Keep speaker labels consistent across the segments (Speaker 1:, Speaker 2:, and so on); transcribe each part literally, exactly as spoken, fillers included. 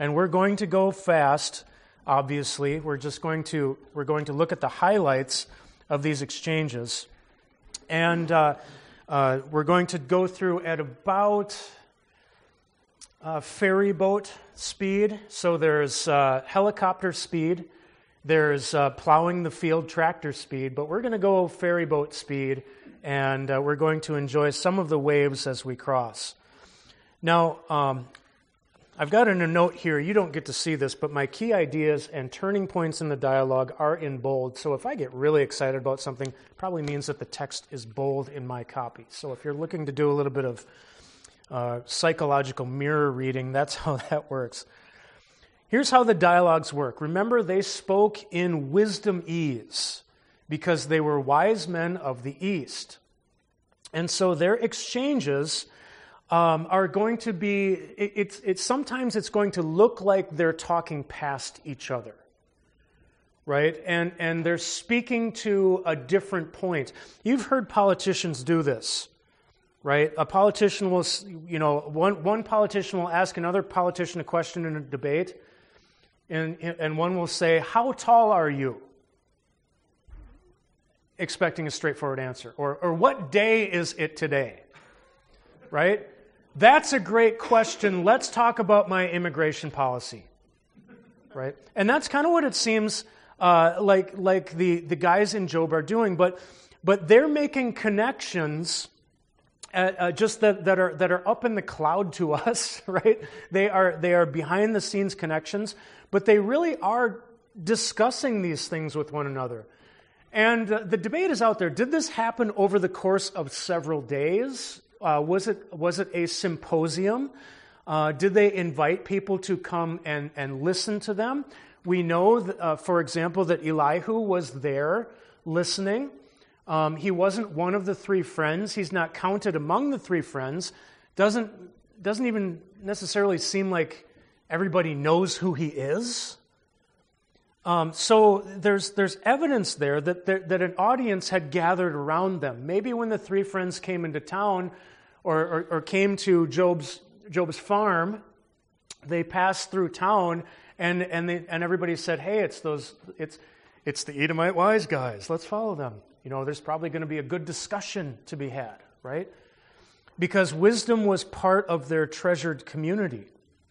Speaker 1: And we're going to go fast, obviously. We're just going to, we're going to look at the highlights of these exchanges. And uh, uh, we're going to go through at about uh, ferry boat speed. So there's uh, helicopter speed. There's uh, plowing the field tractor speed. But we're going to go ferry boat speed. And uh, we're going to enjoy some of the waves as we cross. Now, um, I've got in a note here, you don't get to see this, but my key ideas and turning points in the dialogue are in bold. So if I get really excited about something, it probably means that the text is bold in my copy. So if you're looking to do a little bit of uh, psychological mirror reading, that's how that works. Here's how the dialogues work. Remember, they spoke in wisdom-ese because they were wise men of the East. And so their exchanges Um, are going to be, it, it's, it's sometimes it's going to look like they're talking past each other, right? And, and they're speaking to a different point. You've heard politicians do this, right? A politician will, you know, one, one politician will ask another politician a question in a debate, and, and one will say, "How tall are you?" Expecting a straightforward answer. Or, or "What day is it today?" Right? "That's a great question. Let's talk about my immigration policy." Right? And that's kind of what it seems uh, like like the, the guys in Job are doing. But but they're making connections at, uh, just that, that are that are up in the cloud to us, right? They are they are behind the scenes connections, but they really are discussing these things with one another. And uh, the debate is out there. Did this happen over the course of several days? Uh, was it was it a symposium? Uh, did they invite people to come and, and listen to them? We know, that, uh, for example, that Elihu was there listening. Um, he wasn't one of the three friends. He's not counted among the three friends. Doesn't doesn't even necessarily seem like everybody knows who he is. Um, so there's there's evidence there that, that that an audience had gathered around them. Maybe when the three friends came into town, or, or, or came to Job's Job's farm, they passed through town, and and they, and everybody said, "Hey, it's those it's it's the Edomite wise guys. Let's follow them." You know, there's probably going to be a good discussion to be had, right? Because wisdom was part of their treasured community.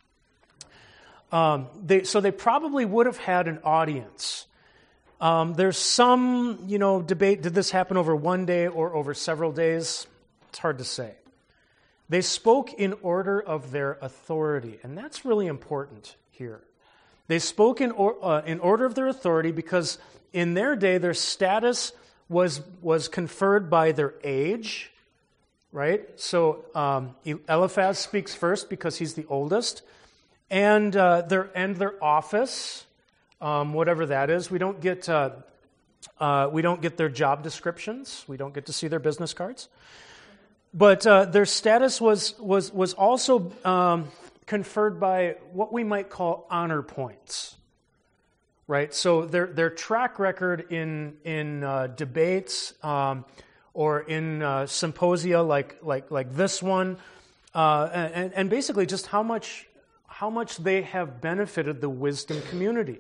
Speaker 1: Um, they, so they probably would have had an audience. Um, there's some, you know, debate, did this happen over one day or over several days? It's hard to say. They spoke in order of their authority, and that's really important here. They spoke in, or, uh, in order of their authority because in their day, their status was, was conferred by their age, right? So um, Eliphaz speaks first because he's the oldest. And uh, their and their office, um, whatever that is, we don't get uh, uh, we don't get their job descriptions. We don't get to see their business cards. But uh, their status was was was also um, conferred by what we might call honor points, right? So their their track record in in uh, debates um, or in uh, symposia like like like this one, uh, and and basically just how much. how much they have benefited the wisdom community,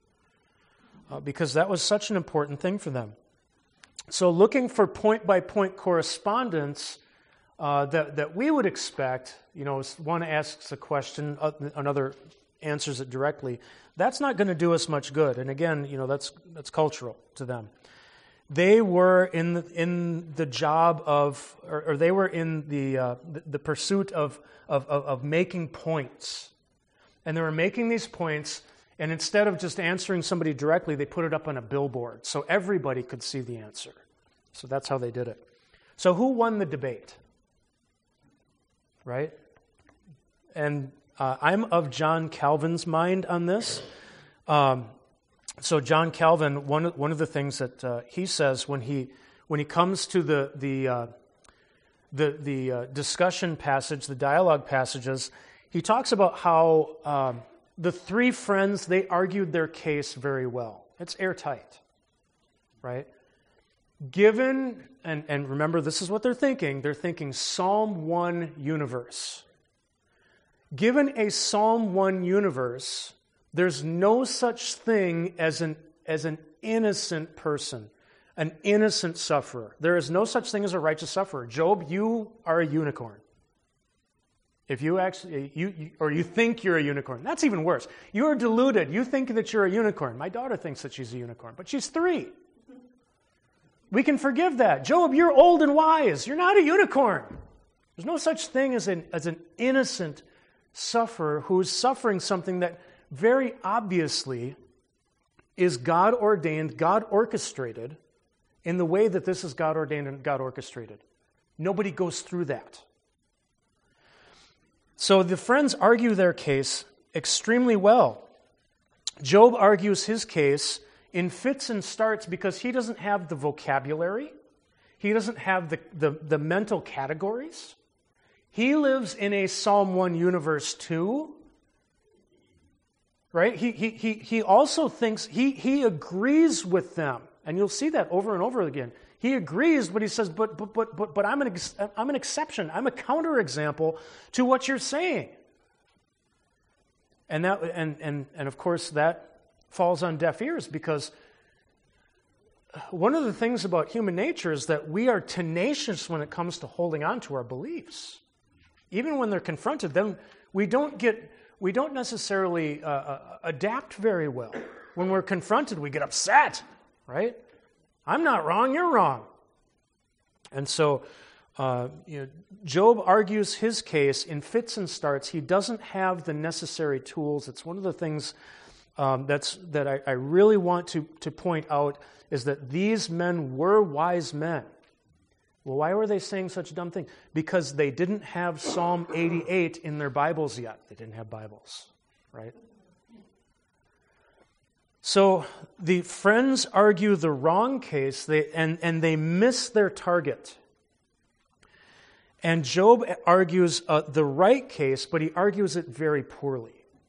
Speaker 1: uh, because that was such an important thing for them. So looking for point-by-point correspondence uh, that, that we would expect, you know, one asks a question, another answers it directly, that's not going to do us much good. And again, you know, that's that's cultural to them. They were in the, in the job of, or, or they were in the, uh, the, the pursuit of, of, of, of making points. And they were making these points, and instead of just answering somebody directly, they put it up on a billboard so everybody could see the answer. So that's how they did it. So who won the debate? Right? And uh, I'm of John Calvin's mind on this. Um, so John Calvin, one one of the things that uh, he says when he when he comes to the the uh, the the uh, discussion passage, the dialogue passages. He talks about how um, the three friends, they argued their case very well. It's airtight, right? Given, and, and remember, this is what they're thinking. They're thinking Psalm one universe. given a Psalm one universe, there's no such thing as an, as an innocent person, an innocent sufferer. There is no such thing as a righteous sufferer. Job, you are a unicorn. If you actually, you, you or you think you're a unicorn, that's even worse. You're deluded. You think that you're a unicorn. My daughter thinks that she's a unicorn, but she's three. We can forgive that. Job, you're old and wise. You're not a unicorn. There's no such thing as an, as an innocent sufferer who is suffering something that very obviously is God ordained, God orchestrated in the way that this is God ordained and God orchestrated. Nobody goes through that. So the friends argue their case extremely well. Job argues his case in fits and starts because he doesn't have the vocabulary. He doesn't have the, the, the mental categories. He lives in a Psalm one universe too. Right? He, he, he, he also thinks, he, he agrees with them. And you'll see that over and over again. He agrees, but he says, but but but but, but I'm an ex- I'm an exception. I'm a counterexample to what you're saying. And that and and and of course that falls on deaf ears, because one of the things about human nature is that we are tenacious when it comes to holding on to our beliefs. Even when they're confronted, then we don't get we don't necessarily uh, uh, adapt very well. When we're confronted, we get upset, right? I'm not wrong, you're wrong. And so uh, you know, Job argues his case in fits and starts. He doesn't have the necessary tools. It's one of the things um, that's that I, I really want to, to point out is that these men were wise men. Well, why were they saying such dumb things? Because they didn't have Psalm eighty-eight in their Bibles yet. They didn't have Bibles, right? So the friends argue the wrong case, they, and, and they miss their target. And Job argues uh, the right case, but he argues it very poorly.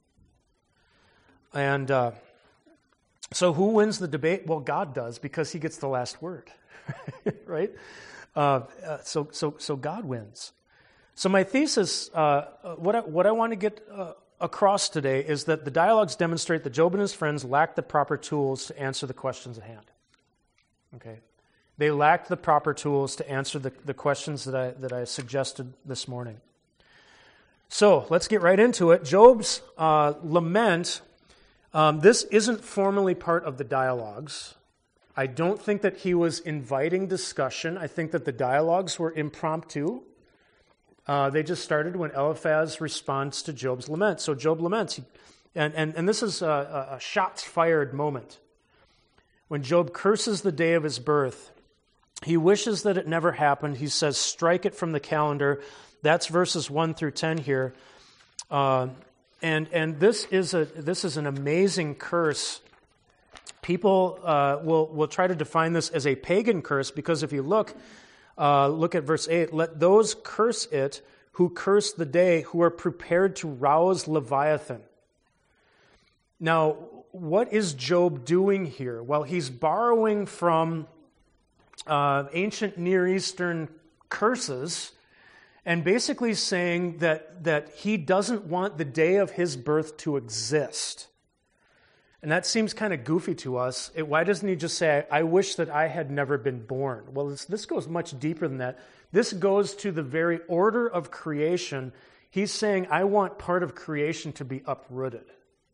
Speaker 1: And uh, so who wins the debate? Well, God does, because he gets the last word, right? Uh, uh, so, so, so God wins. So my thesis, uh, what I, what I want to get uh, across today is that the dialogues demonstrate that Job and his friends lacked the proper tools to answer the questions at hand. Okay, they lacked the proper tools to answer the, the questions that I that I suggested this morning. So let's get right into it. Job's uh, lament. Um, this isn't formally part of the dialogues. I don't think that he was inviting discussion. I think that the dialogues were impromptu. Uh, they just started when Eliphaz responds to Job's lament. So Job laments. He, and, and, and this is a, a shots fired moment. When Job curses the day of his birth, he wishes that it never happened. He says, strike it from the calendar. That's verses one through ten here. Uh, and and this is a this is an amazing curse. People uh, will, will try to define this as a pagan curse, because if you look, Uh, look at verse eight. Let those curse it who curse the day, who are prepared to rouse Leviathan. Now, what is Job doing here? Well, he's borrowing from uh, ancient Near Eastern curses and basically saying that, that he doesn't want the day of his birth to exist. And that seems kind of goofy to us. It, why doesn't he just say, I wish that I had never been born? Well, this, this goes much deeper than that. This goes to the very order of creation. He's saying, I want part of creation to be uprooted.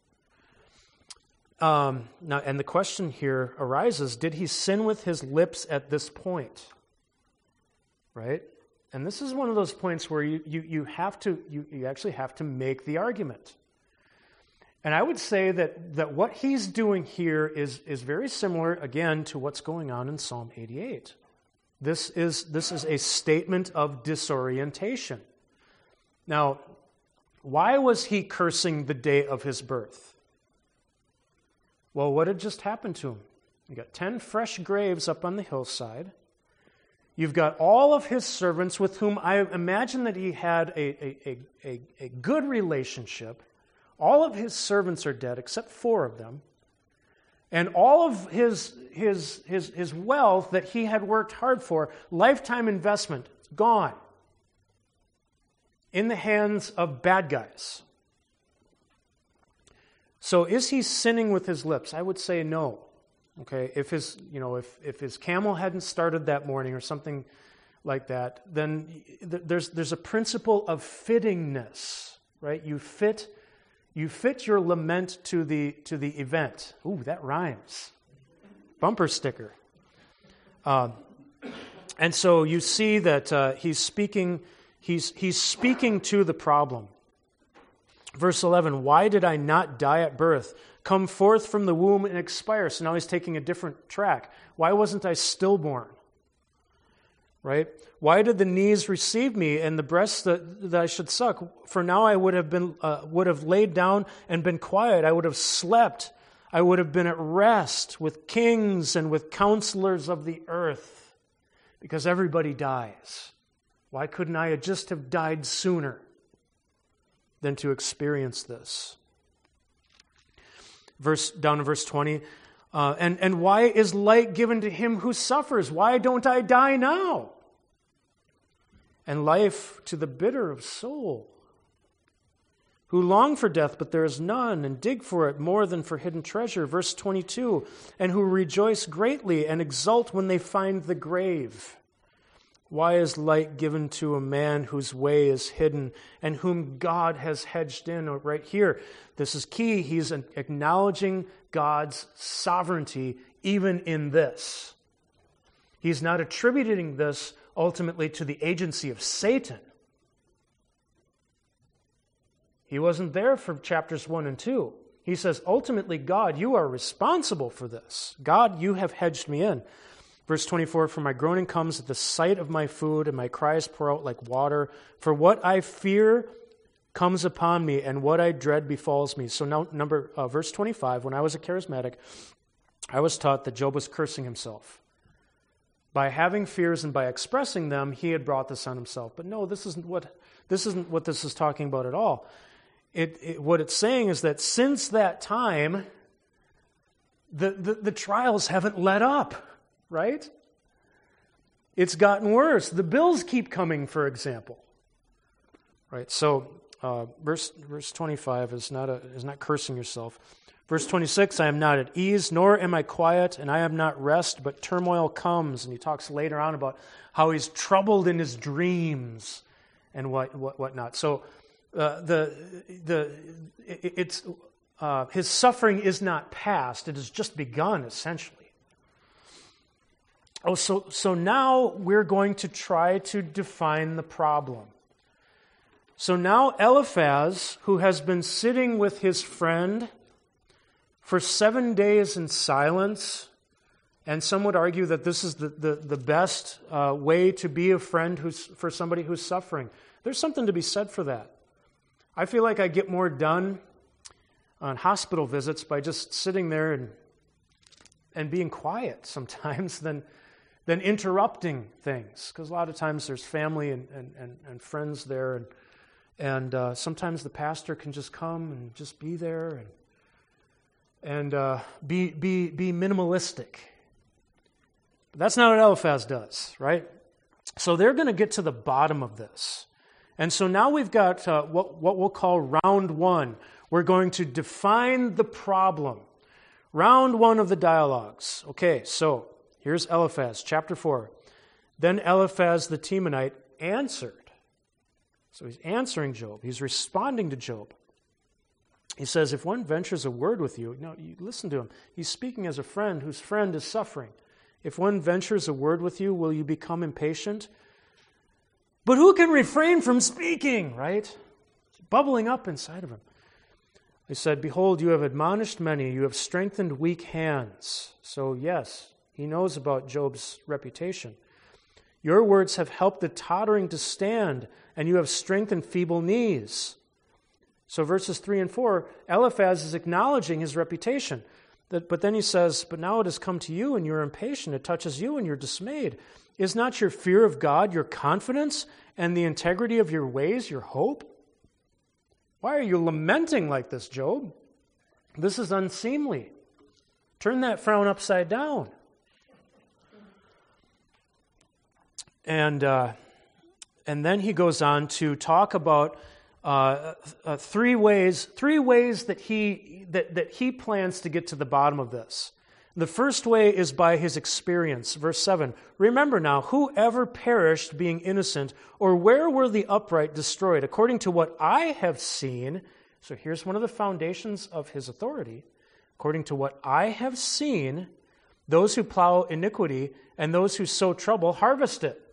Speaker 1: Um, now, and the question here arises, did he sin with his lips at this point? Right? And this is one of those points where you, you, you have to, you, you actually have to make the argument. And I would say that, that what he's doing here is, is very similar, again, to what's going on in Psalm eighty-eight. This is, this is a statement of disorientation. Now, why was he cursing the day of his birth? Well, what had just happened to him? You got ten fresh graves up on the hillside. You've got all of his servants with whom I imagine that he had a, a, a, a, a good relationship. All of his servants are dead, except four of them. And all of his, his, his, his wealth that he had worked hard for, lifetime investment, gone. in the hands of bad guys. So is he sinning with his lips? I would say no. Okay, if his, you know, if, if his camel hadn't started that morning or something like that, then there's there's a principle of fittingness, right? You fit you fit your lament to the to the event. Ooh, that rhymes. Bumper sticker. Um, and so you see that uh, he's speaking he's he's speaking to the problem. Verse eleven, why did I not die at birth? Come forth from the womb and expire. So now he's taking a different track. Why wasn't I stillborn? Right? Why did the knees receive me and the breasts that, that I should suck? For now I would have been uh, would have laid down and been quiet. I would have slept. I would have been at rest with kings and with counselors of the earth, because everybody dies. Why couldn't I just have died sooner than to experience this? Verse down in verse twenty, uh, and, and why is light given to him who suffers? Why don't I die now? And life to the bitter of soul, who long for death, but there is none, and dig for it more than for hidden treasure. Verse twenty-two, and who rejoice greatly and exult when they find the grave. Why is light given to a man whose way is hidden and whom God has hedged in? Right here, this is key. He's acknowledging God's sovereignty even in this. He's not attributing this ultimately to the agency of Satan. He wasn't there for chapters one and two. He says, ultimately, God, you are responsible for this. God, you have hedged me in. Verse twenty-four, for my groaning comes at the sight of my food, and my cries pour out like water. For what I fear comes upon me, and what I dread befalls me. So now, number uh, verse twenty-five, when I was a charismatic, I was taught that Job was cursing himself. By having fears and by expressing them, he had brought this on himself. But no, this isn't what this isn't what this is talking about at all. It, it what it's saying is that since that time, the, the, the trials haven't let up. Right? It's gotten worse. The bills keep coming, for example. Right? So, uh, verse verse twenty-five is not a, is not cursing yourself. Verse twenty-six, I am not at ease, nor am I quiet, and I have not rest, but turmoil comes. And he talks later on about how he's troubled in his dreams and what what whatnot. So, uh, the the it, it's uh, his suffering is not past; it has just begun, essentially. Oh, so, so now we're going to try to define the problem. So now Eliphaz, who has been sitting with his friend for seven days in silence, and some would argue that this is the, the, the best uh, way to be a friend who's, for somebody who's suffering. There's something to be said for that. I feel like I get more done on hospital visits by just sitting there and, and being quiet sometimes than... than interrupting things, because a lot of times there's family and, and, and, and friends there, and and uh, sometimes the pastor can just come and just be there and and uh, be be be minimalistic. But that's not what Eliphaz does, right? So they're going to get to the bottom of this, and so now we've got uh, what what we'll call round one. We're going to define the problem. Round one of the dialogues. Okay, so. Here's Eliphaz, chapter four. Then Eliphaz the Temanite answered. So he's answering Job. He's responding to Job. He says, if one ventures a word with you, no, you listen to him. He's speaking as a friend whose friend is suffering. If one ventures a word with you, will you become impatient? But who can refrain from speaking, right? It's bubbling up inside of him. He said, behold, you have admonished many. You have strengthened weak hands. So yes, he knows about Job's reputation. Your words have helped the tottering to stand, and you have strengthened feeble knees. So verses three and four, Eliphaz is acknowledging his reputation. But then he says, but now it has come to you, and you're impatient. It touches you, and you're dismayed. Is not your fear of God your confidence, and the integrity of your ways your hope? Why are you lamenting like this, Job? This is unseemly. Turn that frown upside down. And uh, and then he goes on to talk about uh, uh, three ways, three ways that he that, that he plans to get to the bottom of this. The first way is by his experience. Verse seven, remember now, whoever perished being innocent, or where were the upright destroyed? According to what I have seen, so here's one of the foundations of his authority. According to what I have seen, those who plow iniquity and those who sow trouble harvest it.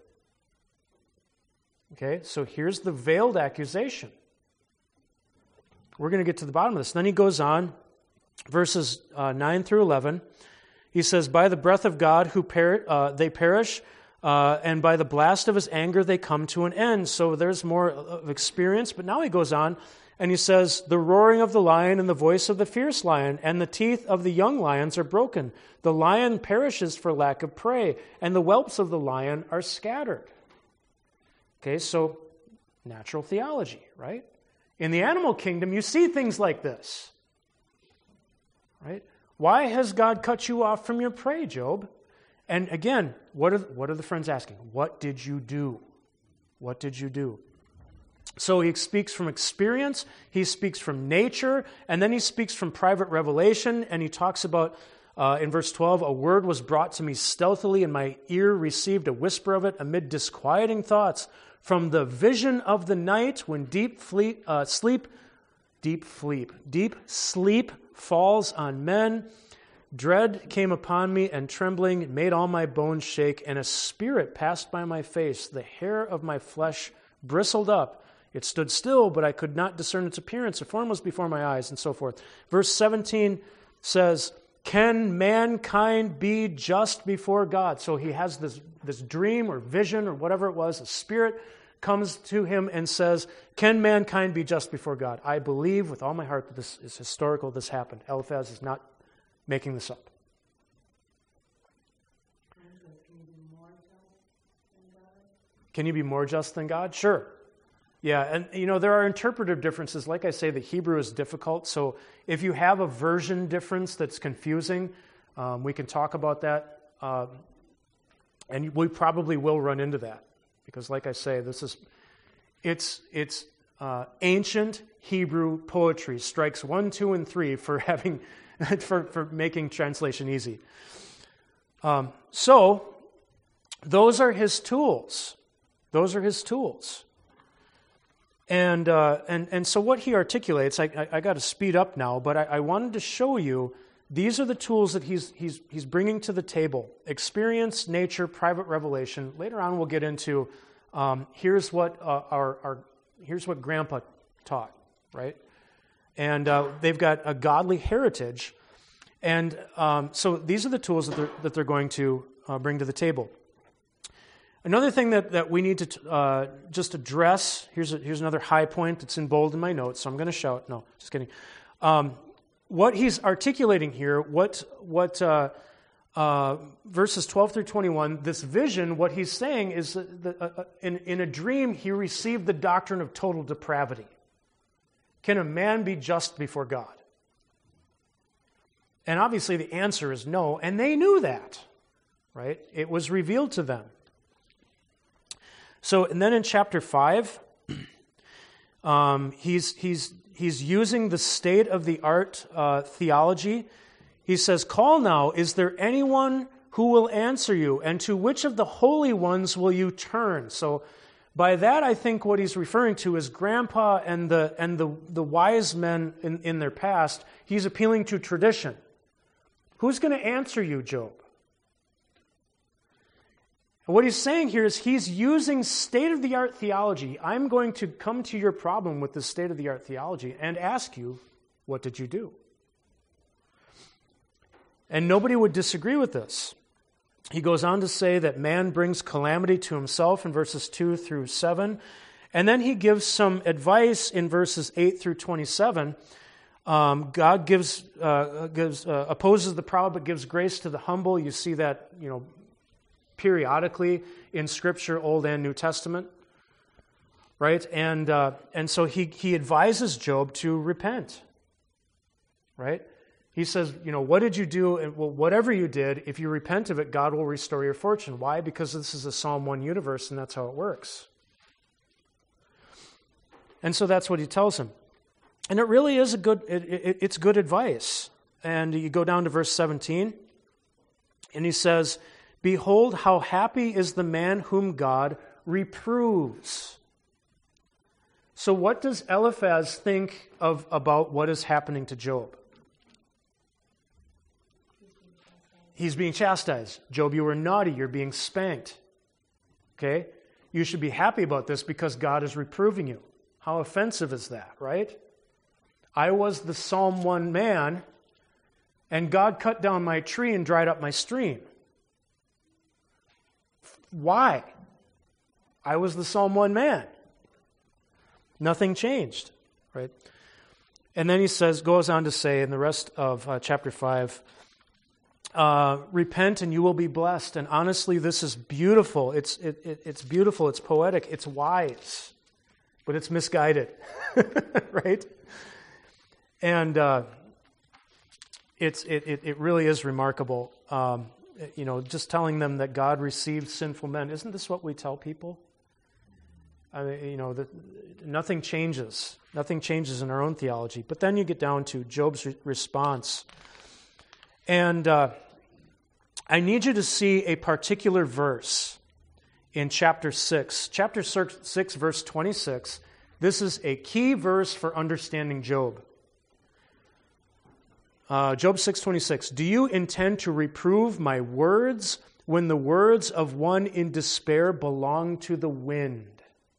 Speaker 1: Okay, so here's the veiled accusation. We're going to get to the bottom of this. Then he goes on, verses uh, nine through eleven. He says, by the breath of God who per- uh, they perish, uh, and by the blast of his anger they come to an end. So there's more of experience. But now he goes on, and he says, the roaring of the lion and the voice of the fierce lion, and the teeth of the young lions are broken. The lion perishes for lack of prey, and the whelps of the lion are scattered. Okay, so natural theology, right? In the animal kingdom, you see things like this. Right? Why has God cut you off from your prey, Job? And again, what are, what are the friends asking? What did you do? What did you do? So he speaks from experience, he speaks from nature, and then he speaks from private revelation, and he talks about, uh, in verse twelve, a word was brought to me stealthily, and my ear received a whisper of it amid disquieting thoughts. From the vision of the night, when deep fleet, uh, sleep, deep sleep, deep sleep falls on men, dread came upon me, and trembling made all my bones shake, and a spirit passed by my face. The hair of my flesh bristled up. It stood still, but I could not discern its appearance. A form was before my eyes, and so forth. Verse seventeen says, can mankind be just before God? So he has this, this dream or vision or whatever it was. A spirit comes to him and says, can mankind be just before God? I believe with all my heart that this is historical, this happened. Eliphaz is not making this up. Can you be more just than God? Sure. Yeah, and you know, there are interpretive differences. Like I say, the Hebrew is difficult, so if you have a version difference that's confusing, um, we can talk about that, uh, and we probably will run into that, because like I say, this is, it's, it's uh, ancient Hebrew poetry, strikes one, two, and three for having, for, for making translation easy. Um, so, those are his tools. Those are his tools. And uh, and and so what he articulates, I, I, I got to speed up now, but I, I wanted to show you these are the tools that he's he's he's bringing to the table: experience, nature, private revelation. Later on, we'll get into um, here's what uh, our our here's what Grandpa taught, right? And uh, they've got a godly heritage, and um, so these are the tools that they're that they're going to uh, bring to the table. Another thing that, that we need to uh, just address, here's a, here's another high point that's in bold in my notes, so I'm going to shout. No, just kidding. Um, what he's articulating here, what what uh, uh, verses twelve through twenty-one, this vision, what he's saying is that the, uh, in, in a dream he received the doctrine of total depravity. Can a man be just before God? And obviously the answer is no, and they knew that, right? It was revealed to them. So, and then in chapter five, um, he's he's he's using the state-of-the-art uh, theology. He says, "Call now, is there anyone who will answer you? And to which of the holy ones will you turn?" So, by that, I think what he's referring to is Grandpa and the and the the wise men in, in their past. He's appealing to tradition. Who's going to answer you, Job? What he's saying here is he's using state-of-the-art theology. I'm going to come to your problem with this state-of-the-art theology and ask you, what did you do? And nobody would disagree with this. He goes on to say that man brings calamity to himself in verses two through seven. And then he gives some advice in verses eight through twenty-seven. Um, God gives, uh, gives uh, opposes the proud but gives grace to the humble. You see that, you know, periodically in Scripture, Old and New Testament, right? And uh, and so he he advises Job to repent, right? He says, you know, what did you do? And well, whatever you did, if you repent of it, God will restore your fortune. Why? Because this is a Psalm one universe, and that's how it works. And so that's what he tells him. And it really is a good, it, it, it's good advice. And you go down to verse seventeen, and he says, "Behold, how happy is the man whom God reproves." So what does Eliphaz think of about what is happening to Job? He's being chastised. Job, you were naughty. You're being spanked. Okay? You should be happy about this because God is reproving you. How offensive is that, right? I was the Psalm one man, and God cut down my tree and dried up my stream. Why? I was the Psalm one man. Nothing changed, right? And then he says, goes on to say in the rest of uh, chapter five, uh, repent and you will be blessed. And honestly, this is beautiful. It's it, it, it's beautiful. It's poetic. It's wise, but it's misguided, right? And uh, it's it, it it really is remarkable. Um, you know, just telling them that God received sinful men. Isn't this what we tell people? I mean, you know, the, nothing changes. Nothing changes in our own theology. But then you get down to Job's re- response. And uh, I need you to see a particular verse in chapter six. Chapter six, verse twenty-six. This is a key verse for understanding Job. Uh, Job six twenty-six. "Do you intend to reprove my words when the words of one in despair belong to the wind?"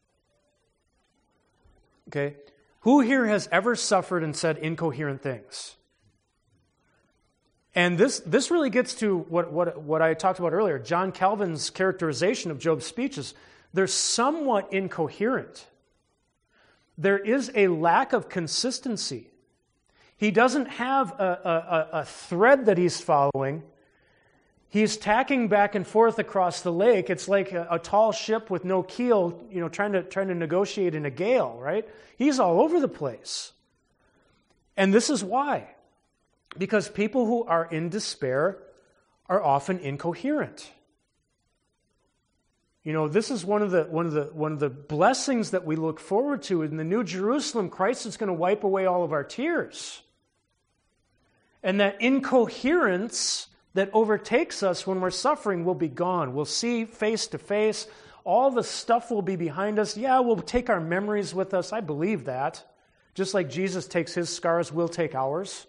Speaker 1: Okay, who here has ever suffered and said incoherent things? And this this really gets to what, what, what I talked about earlier. John Calvin's characterization of Job's speeches. They're somewhat incoherent. There is a lack of consistency. He doesn't have a, a, a thread that he's following. He's tacking back and forth across the lake. It's like a, a tall ship with no keel, you know, trying to trying to negotiate in a gale, right? He's all over the place. And this is why. Because people who are in despair are often incoherent. You know, this is one of the one of the one of the blessings that we look forward to in the New Jerusalem. Christ is going to wipe away all of our tears. And that incoherence that overtakes us when we're suffering will be gone. We'll see face to face. All the stuff will be behind us. Yeah, we'll take our memories with us. I believe that. Just like Jesus takes his scars, we'll take ours.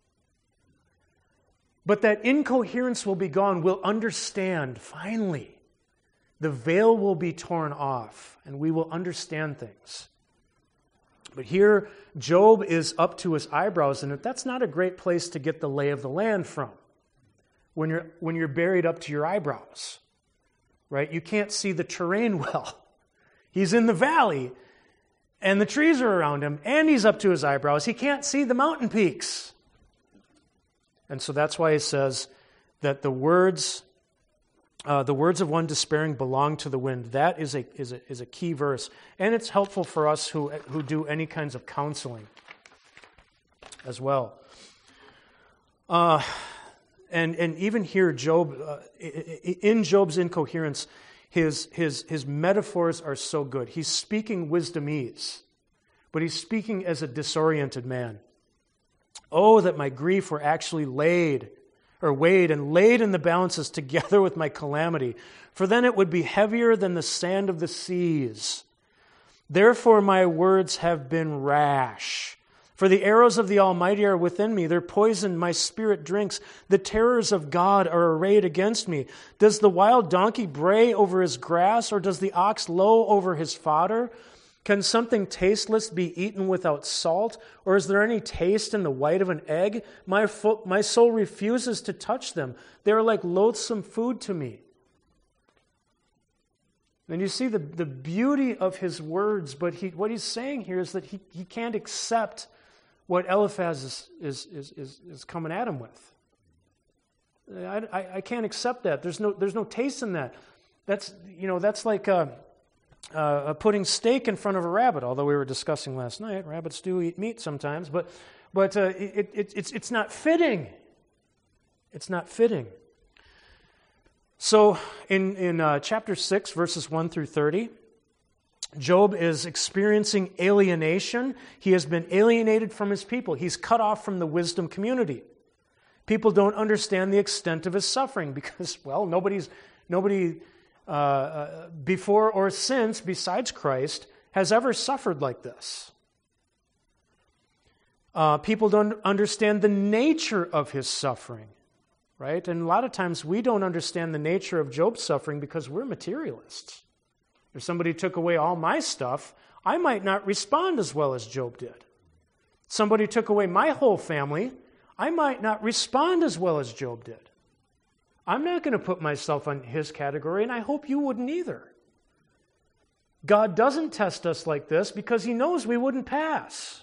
Speaker 1: But that incoherence will be gone. We'll understand, finally. The veil will be torn off, and we will understand things. But here, Job is up to his eyebrows, and that's not a great place to get the lay of the land from. When you're when you're buried up to your eyebrows, right? You can't see the terrain well. He's in the valley, and the trees are around him, and he's up to his eyebrows. He can't see the mountain peaks. And so that's why he says that the words, uh, the words of one despairing belong to the wind. That is a is a is a key verse, and it's helpful for us who who do any kinds of counseling as well. Uh, And and even here, Job, uh, in Job's incoherence, his his his metaphors are so good. He's speaking wisdomese, but he's speaking as a disoriented man. Oh, that my grief were actually laid, or weighed and laid in the balances together with my calamity, for then it would be heavier than the sand of the seas. Therefore my words have been rash. For the arrows of the Almighty are within me. Their poison my spirit drinks. The terrors of God are arrayed against me. Does the wild donkey bray over his grass, or does the ox low over his fodder? Can something tasteless be eaten without salt? Or is there any taste in the white of an egg? My, fo- my soul refuses to touch them. They are like loathsome food to me. And you see the, the beauty of his words, but he, what he's saying here is that he, he can't accept what Eliphaz is, is, is, is, is coming at him with. I, I, I can't accept that. There's no there's no taste in that. That's you know that's like uh, uh, putting steak in front of a rabbit. Although we were discussing last night, rabbits do eat meat sometimes, but but uh, it, it, it's it's not fitting. It's not fitting. So in in uh, chapter six, verses one through thirty, Job is experiencing alienation. He has been alienated from his people. He's cut off from the wisdom community. People don't understand the extent of his suffering because, well, nobody's nobody uh, uh, before or since, besides Christ, has ever suffered like this. Uh, people don't understand the nature of his suffering, right? And a lot of times we don't understand the nature of Job's suffering because we're materialists. If somebody took away all my stuff, I might not respond as well as Job did. Somebody took away my whole family, I might not respond as well as Job did. I'm not going to put myself on his category, and I hope you wouldn't either. God doesn't test us like this because he knows we wouldn't pass.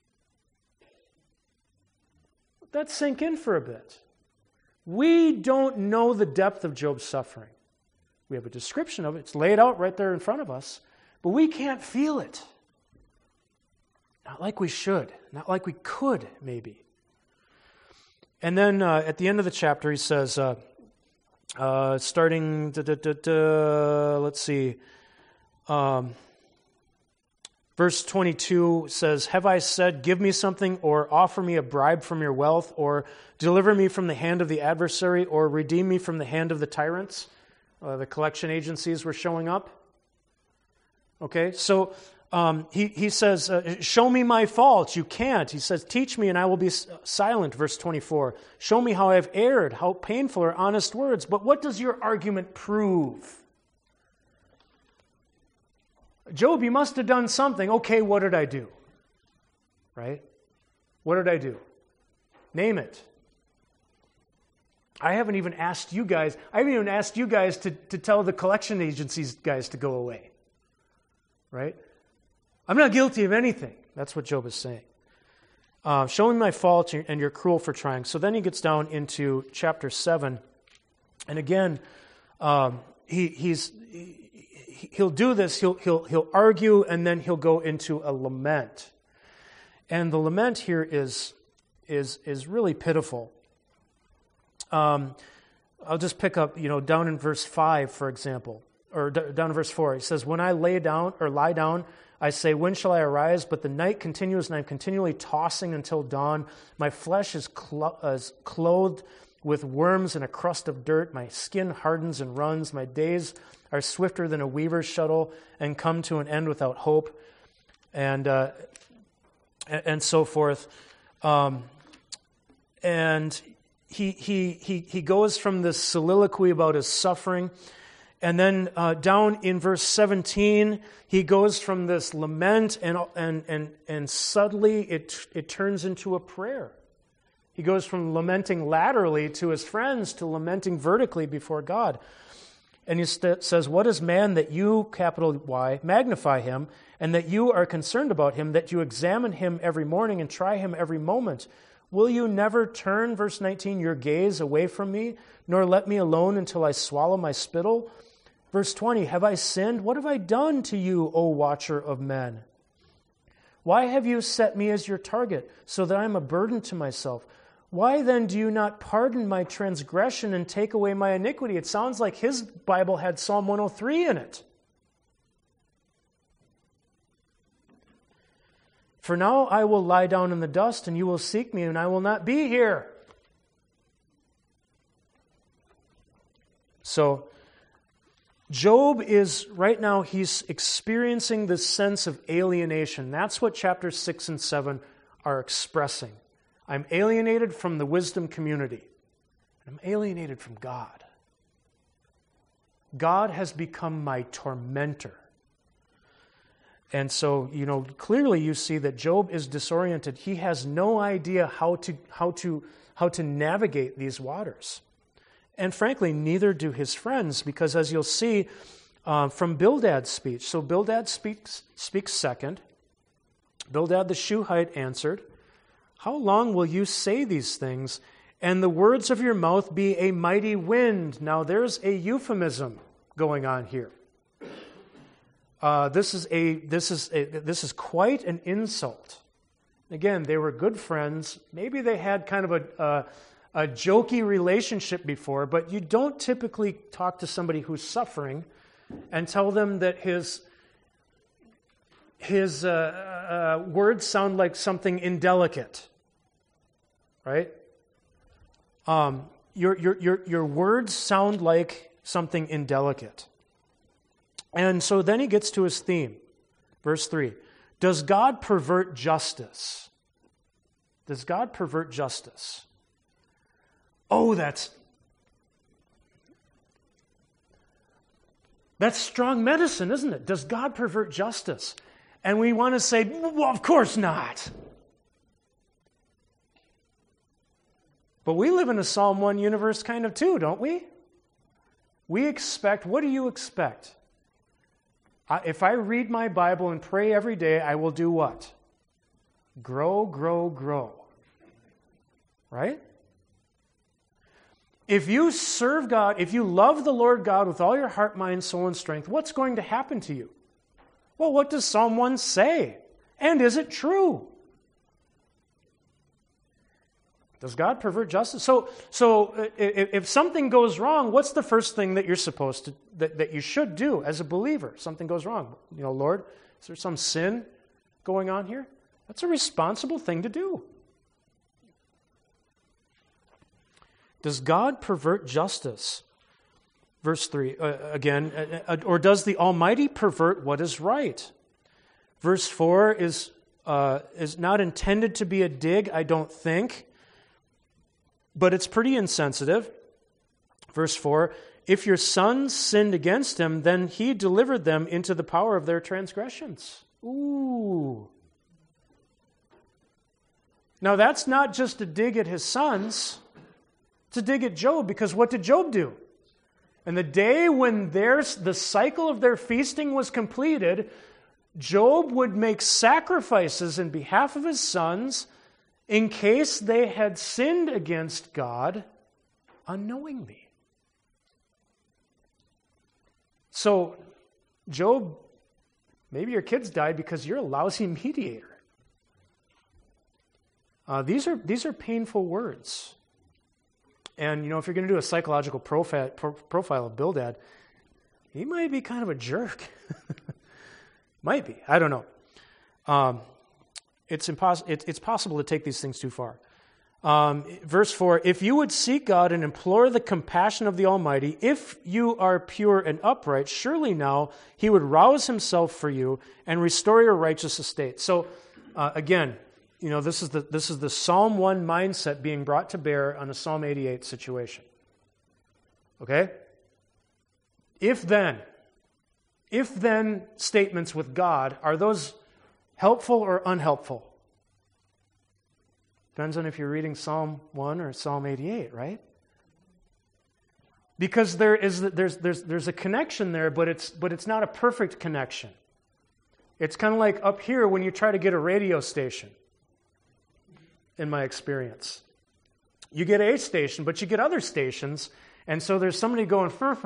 Speaker 1: Let that sink in for a bit. We don't know the depth of Job's suffering. We have a description of it. It's laid out right there in front of us, but we can't feel it. Not like we should. Not like we could, maybe. And then uh, at the end of the chapter, he says, uh, uh, starting, da, da, da, da, let's see, um, verse twenty-two says, "Have I said, give me something, or offer me a bribe from your wealth, or deliver me from the hand of the adversary, or redeem me from the hand of the tyrants?" Uh, the collection agencies were showing up. Okay, so um, he, he says, uh, show me my faults. You can't. He says, teach me and I will be silent, verse twenty-four. Show me how I've erred, how painful are honest words. But what does your argument prove? Job, you must have done something. Okay, what did I do? Right? What did I do? Name it. I haven't even asked you guys, I haven't even asked you guys to, to tell the collection agencies guys to go away. Right? I'm not guilty of anything. That's what Job is saying. Uh, showing my fault and you're cruel for trying. So then he gets down into chapter seven. And again, um, he, he's he, he'll do this, he'll, he'll, he'll argue, and then he'll go into a lament. And the lament here is, is, is really pitiful. Um, I'll just pick up, you know, down in verse five, for example, or d- down in verse four. He says, "When I lay down or lie down, I say, when shall I arise? But the night continues, and I'm continually tossing until dawn. My flesh is, clo- is clothed with worms and a crust of dirt. My skin hardens and runs. My days are swifter than a weaver's shuttle and come to an end without hope," and uh, and so forth. Um, and He he he he goes from this soliloquy about his suffering, and then uh, down in verse seventeen, he goes from this lament, and and and and subtly it it turns into a prayer. He goes from lamenting laterally to his friends to lamenting vertically before God, and he st- says, "What is man that you, capital Y, magnify him, and that you are concerned about him, that you examine him every morning and try him every moment? Will you never turn," verse nineteen, "your gaze away from me, nor let me alone until I swallow my spittle?" Verse twenty, "Have I sinned? What have I done to you, O watcher of men? Why have you set me as your target, so that I am a burden to myself? Why then do you not pardon my transgression and take away my iniquity?" It sounds like his Bible had Psalm one oh three in it. "For now I will lie down in the dust, and you will seek me, and I will not be here." So, Job is, right now, he's experiencing this sense of alienation. That's what chapters six and seven are expressing. I'm alienated from the wisdom community. I'm alienated from God. God has become my tormentor. And so, you know, clearly you see that Job is disoriented. He has no idea how to how to how to navigate these waters. And frankly, neither do his friends, because as you'll see uh, from Bildad's speech, so Bildad speaks speaks second. Bildad the Shuhite answered, "How long will you say these things, and the words of your mouth be a mighty wind?" Now there's a euphemism going on here. Uh, this is a this is a, this is quite an insult. Again, they were good friends. Maybe they had kind of a, a a jokey relationship before, but you don't typically talk to somebody who's suffering and tell them that his his uh, uh, words sound like something indelicate, right? Um, your, your, your, your words sound like something indelicate. And so then he gets to his theme. Verse three. Does God pervert justice? Does God pervert justice? Oh, that's that's strong medicine, isn't it? Does God pervert justice? And we want to say, well, of course not. But we live in a Psalm one universe kind of too, don't we? We expect, what do you expect? I, if I read my Bible and pray every day, I will do what? Grow, grow, grow. Right? If you serve God, if you love the Lord God with all your heart, mind, soul, and strength, what's going to happen to you? Well, what does Psalm one say? And is it true? Does God pervert justice? So, so if, if something goes wrong, what's the first thing that you're supposed to, that, that you should do as a believer? Something goes wrong. You know, Lord, is there some sin going on here? That's a responsible thing to do. Does God pervert justice? Verse three, uh, again, uh, or does the Almighty pervert what is right? Verse four is, uh, is not intended to be a dig, I don't think, but it's pretty insensitive. Verse four, if your sons sinned against him, then he delivered them into the power of their transgressions. Ooh. Now that's not just a dig at his sons. It's a dig at Job, because what did Job do? And the day when there's, the cycle of their feasting was completed, Job would make sacrifices in behalf of his sons in case they had sinned against God unknowingly. So, Job, maybe your kids died because you're a lousy mediator. Uh, these are these are painful words. And, you know, if you're going to do a psychological profile, pro- profile of Bildad, he might be kind of a jerk. Might be. I don't know. Um, it's, impos- it, it's possible to take these things too far. Um, verse four, if you would seek God and implore the compassion of the Almighty, if you are pure and upright, surely now he would rouse himself for you and restore your righteous estate. So, uh, again, you know, this is the this is the Psalm one mindset being brought to bear on a Psalm eighty-eight situation. Okay? If then, if then statements with God, are those helpful or unhelpful? Depends on if you're reading Psalm one or Psalm eighty-eight, right? Because there is there's there's there's a connection there, but it's but it's not a perfect connection. It's kind of like up here when you try to get a radio station. In my experience, you get a station, but you get other stations, and so there's somebody going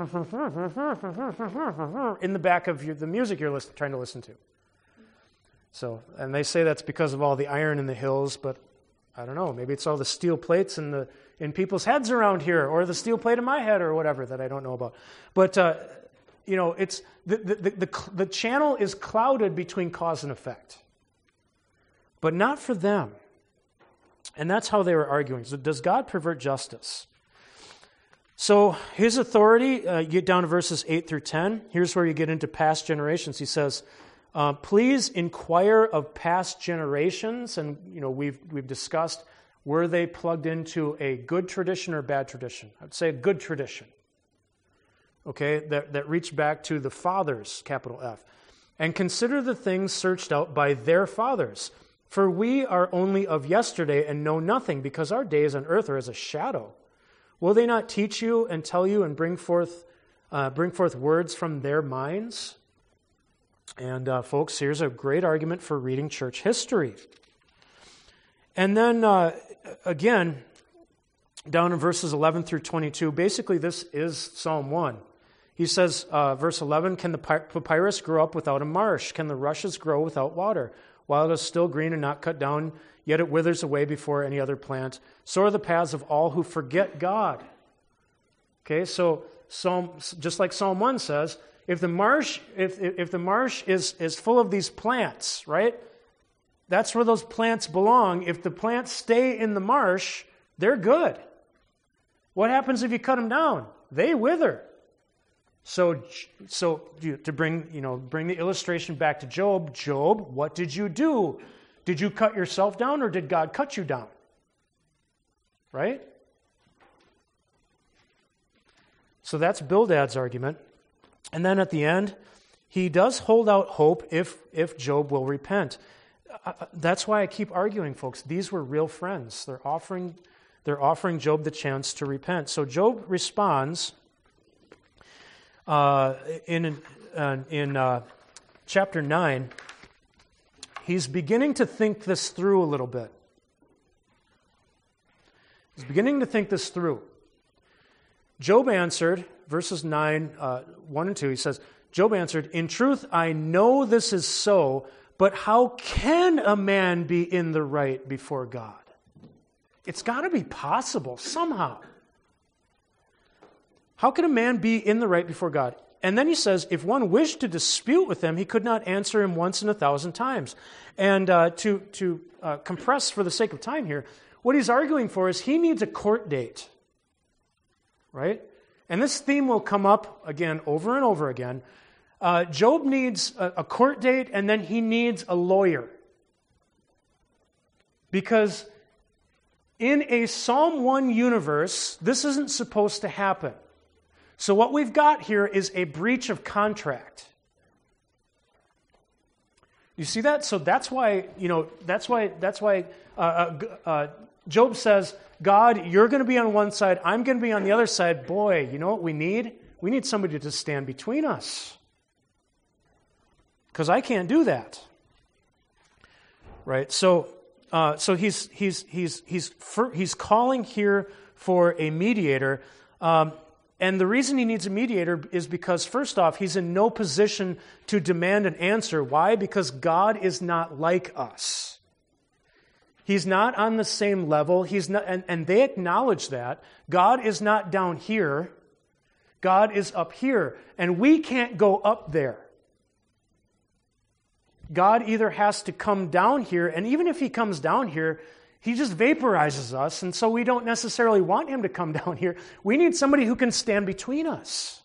Speaker 1: in the back of your, the music you're listen, trying to listen to. So, and they say that's because of all the iron in the hills, but I don't know. Maybe it's all the steel plates in the in people's heads around here, or the steel plate in my head, or whatever that I don't know about. But uh, you know, it's the the, the the the channel is clouded between cause and effect, but not for them. And that's how they were arguing. So does God pervert justice? So his authority, uh, you get down to verses eight through ten. Here's where you get into past generations. He says, uh, please inquire of past generations. And, you know, we've we've discussed, were they plugged into a good tradition or bad tradition? I'd say a good tradition. Okay, that, that reached back to the fathers, capital F. And consider the things searched out by their fathers. For we are only of yesterday and know nothing, because our days on earth are as a shadow. Will they not teach you and tell you and bring forth uh, bring forth words from their minds? And uh, folks, here's a great argument for reading church history. And then, uh, again, down in verses eleven through twenty-two, basically this is Psalm one. He says, uh, verse eleven, can the papyrus grow up without a marsh? Can the rushes grow without water? While it is still green and not cut down, yet it withers away before any other plant. So are the paths of all who forget God. Okay, so Psalm, just like Psalm one says, If the marsh, if if the marsh is, is full of these plants, right? That's where those plants belong. If the plants stay in the marsh, they're good. What happens if you cut them down? They wither. So, so to bring, you know, bring the illustration back to Job, Job, what did you do? Did you cut yourself down or did God cut you down? Right? So that's Bildad's argument. And then at the end, he does hold out hope if, if Job will repent. Uh, that's why I keep arguing, folks. These were real friends. They're offering, they're offering Job the chance to repent. So Job responds uh, in, uh, in uh, chapter nine. He's beginning to think this through a little bit. He's beginning to think this through. Job answered, verses nine, uh, one and two, he says, Job answered, "In truth, I know this is so, but how can a man be in the right before God?" It's got to be possible somehow. How can a man be in the right before God? And then he says, if one wished to dispute with him, he could not answer him once in a thousand times. And uh, to, to uh, compress for the sake of time here, what he's arguing for is he needs a court date. Right? And this theme will come up again over and over again. Uh, Job needs a, a court date, and then he needs a lawyer. Because in a Psalm one universe, this isn't supposed to happen. So what we've got here is a breach of contract. You see that? So that's why, you know, that's why, that's why uh, uh, uh, Job says, God, you're going to be on one side, I'm going to be on the other side. Boy, you know what we need? We need somebody to stand between us. Because I can't do that. Right? So uh, so he's he's he's he's for, he's calling here for a mediator. Um, and the reason he needs a mediator is because, first off, he's in no position to demand an answer. Why? Because God is not like us. He's not on the same level. He's not, and, and they acknowledge that. God is not down here. God is up here. And we can't go up there. God either has to come down here, and even if he comes down here, he just vaporizes us, and so we don't necessarily want him to come down here. We need somebody who can stand between us.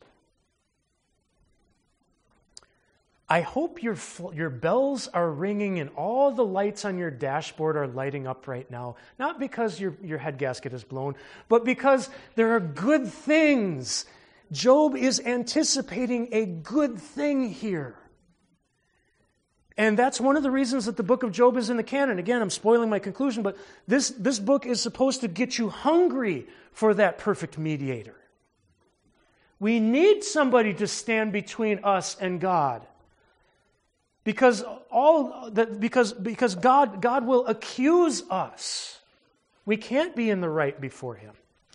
Speaker 1: I hope your your bells are ringing and all the lights on your dashboard are lighting up right now. Not because your, your head gasket is blown, but because there are good things. Job is anticipating a good thing here. And that's one of the reasons that the book of Job is in the canon. Again, I'm spoiling my conclusion, but this, this book is supposed to get you hungry for that perfect mediator. We need somebody to stand between us and God. Because all that because because God God will accuse us. We can't be in the right before him.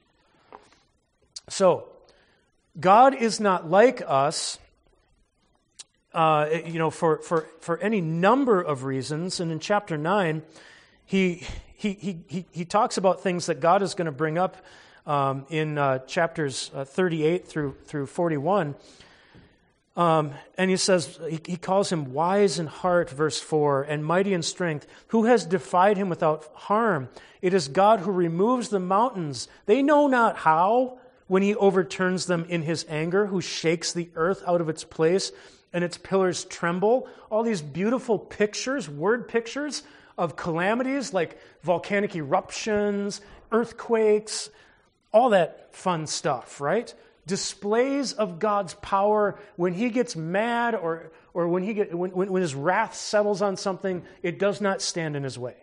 Speaker 1: So, God is not like us. Uh, you know, for, for, for any number of reasons. And in chapter nine, he he he he, he talks about things that God is going to bring up um, in uh, chapters uh, thirty-eight through through forty-one. Um, and he says, he, he calls him wise in heart, verse four, and mighty in strength. Who has defied him without harm? It is God who removes the mountains. They know not how, when he overturns them in his anger, who shakes the earth out of its place, and its pillars tremble. All these beautiful pictures, word pictures of calamities like volcanic eruptions, earthquakes, all that fun stuff, right? Displays of God's power when he gets mad or or when he get when, when his wrath settles on something, it does not stand in his way.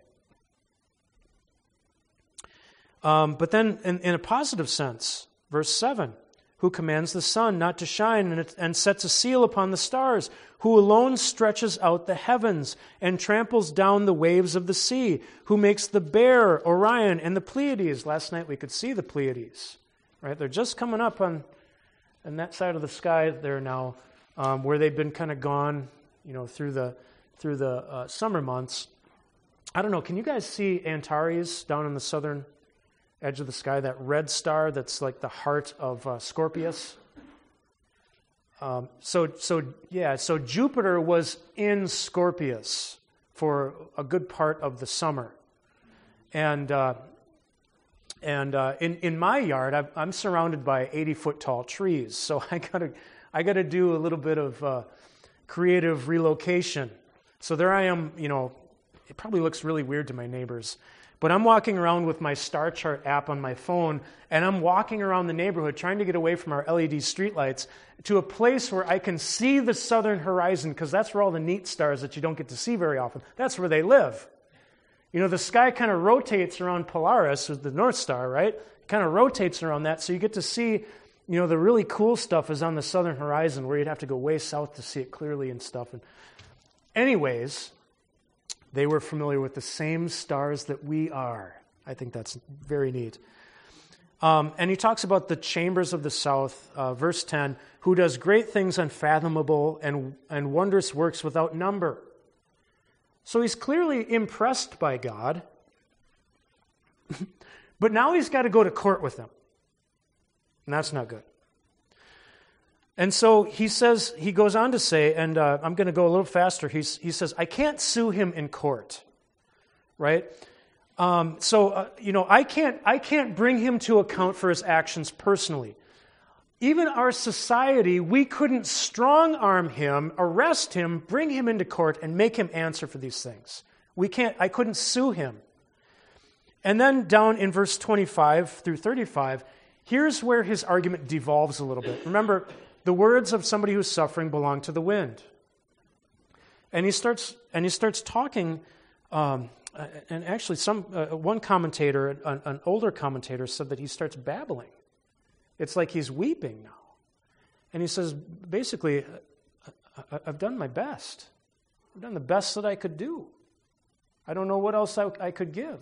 Speaker 1: Um, but then in, in a positive sense, verse seven, who commands the sun not to shine and, it, and sets a seal upon the stars, who alone stretches out the heavens and tramples down the waves of the sea, who makes the Bear, Orion, and the Pleiades. Last night we could see the Pleiades, right? They're just coming up on, on that side of the sky there now, um, where they've been kind of gone, you know, through the through the uh, summer months. I don't know. Can you guys see Antares down in the southern edge of the sky, that red star that's like the heart of uh, Scorpius? um, so so yeah, so Jupiter was in Scorpius for a good part of the summer, and uh, and uh, in in my yard, I'm, I'm surrounded by eighty foot tall trees, so I gotta I gotta do a little bit of uh, creative relocation. So there I am, you know. It probably looks really weird to my neighbors, but I'm walking around with my star chart app on my phone, and I'm walking around the neighborhood trying to get away from our L E D streetlights to a place where I can see the southern horizon, because that's where all the neat stars that you don't get to see very often, that's where they live. You know, the sky kind of rotates around Polaris, the North Star, right? It kind of rotates around that, so you get to see, you know, the really cool stuff is on the southern horizon, where you'd have to go way south to see it clearly and stuff. And anyways, they were familiar with the same stars that we are. I think that's very neat. Um, and he talks about the chambers of the south, uh, verse ten, who does great things unfathomable and, and wondrous works without number. So he's clearly impressed by God, but now he's got to go to court with them. And that's not good. And so he says, he goes on to say, and uh, I'm going to go a little faster. He's, he says, I can't sue him in court, right? Um, so, uh, you know, I can't, I can't bring him to account for his actions personally. Even our society, we couldn't strong-arm him, arrest him, bring him into court, and make him answer for these things. We can't, I couldn't sue him. And then down in verse twenty-five through thirty-five, here's where his argument devolves a little bit. Remember, the words of somebody who's suffering belong to the wind. And he starts and he starts talking, um, and actually some uh, one commentator, an, an older commentator, said that he starts babbling. It's like he's weeping now. And he says, basically, I've done my best. I've done the best that I could do. I don't know what else I, I could give.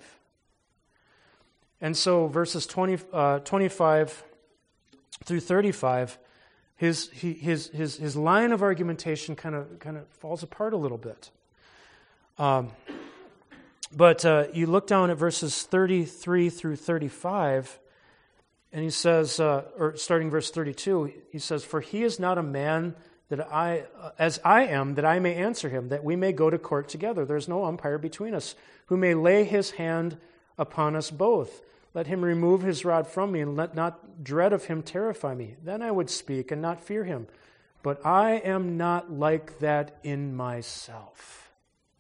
Speaker 1: And so verses twenty, uh, twenty-five through thirty-five, His, he, his, his, his line of argumentation kind of kind of falls apart a little bit. Um, but uh, you look down at verses thirty-three through thirty-five, and he says, uh, or starting verse thirty-two, he says, "For he is not a man that I, uh, as I am, that I may answer him, that we may go to court together. There is no umpire between us, who may lay his hand upon us both. Let him remove his rod from me, and let not dread of him terrify me. Then I would speak and not fear him. But I am not like that in myself."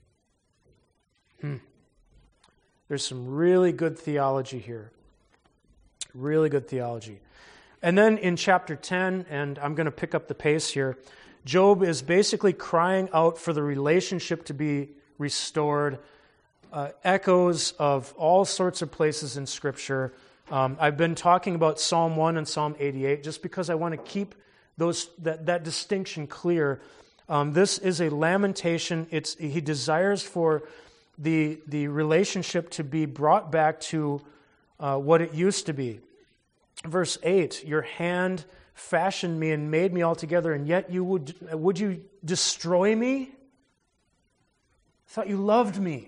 Speaker 1: Hmm. There's some really good theology here. Really good theology. And then in chapter ten, and I'm going to pick up the pace here, Job is basically crying out for the relationship to be restored. Uh, echoes of all sorts of places in Scripture. Um, I've been talking about Psalm one and Psalm eighty-eight just because I want to keep those that, that distinction clear. Um, this is a lamentation. It's he desires for the the relationship to be brought back to uh, what it used to be. Verse eight: "Your hand fashioned me and made me altogether, and yet you would would you destroy me? I thought you loved me."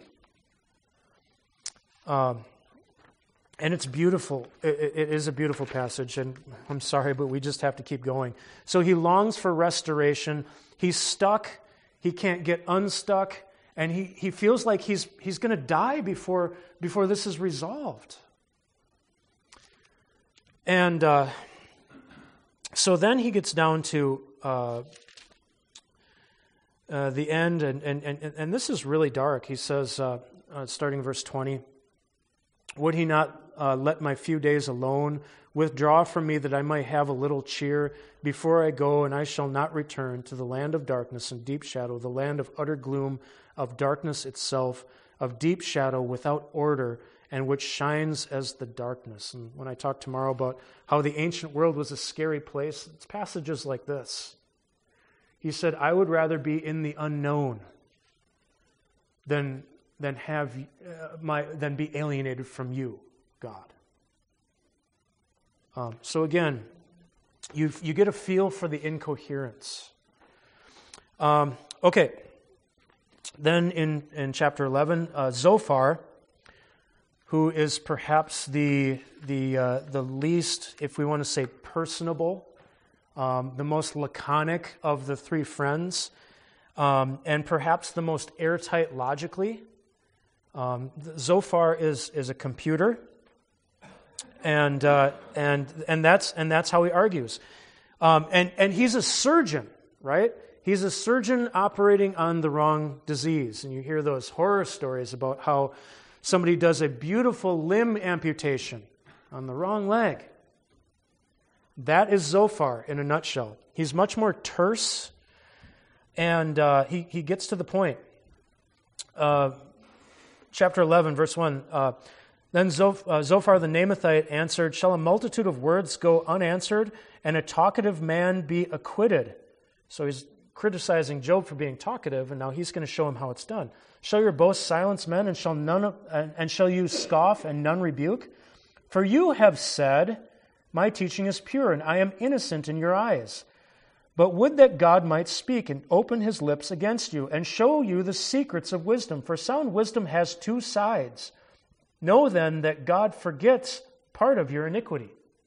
Speaker 1: Um, and it's beautiful. It, it is a beautiful passage, and I'm sorry, but we just have to keep going. So he longs for restoration. He's stuck. He can't get unstuck, and he, he feels like he's he's going to die before before this is resolved. And uh, so then he gets down to uh, uh, the end, and, and and and this is really dark. He says, uh, uh, starting verse twenty. "Would he not uh, let my few days alone, withdraw from me that I might have a little cheer before I go, and I shall not return to the land of darkness and deep shadow, the land of utter gloom, of darkness itself, of deep shadow without order, and which shines as the darkness." And when I talk tomorrow about how the ancient world was a scary place, it's passages like this. He said, "I would rather be in the unknown than than have uh, my than be alienated from you, God." Um, so again, you you get a feel for the incoherence. Um, okay. Then in in chapter eleven, uh, Zophar, who is perhaps the the uh, the least, if we want to say, personable um, the most laconic of the three friends, um, and perhaps the most airtight logically. Um, Zophar is is a computer, and uh, and and that's and that's how he argues, um, and and he's a surgeon, right? He's a surgeon operating on the wrong disease, and you hear those horror stories about how somebody does a beautiful limb amputation on the wrong leg. That is Zophar in a nutshell. He's much more terse, and uh, he he gets to the point. Uh, chapter eleven, verse one. Uh, then Zoph- uh, Zophar the Naamathite answered, "Shall a multitude of words go unanswered, and a talkative man be acquitted?" So he's criticizing Job for being talkative, and now he's going to show him how it's done. "Shall your boast silence men, and shall none of, and, and shall you scoff and none rebuke? For you have said, my teaching is pure, and I am innocent in your eyes. But would that God might speak and open his lips against you, and show you the secrets of wisdom. For sound wisdom has two sides. Know then that God forgets part of your iniquity."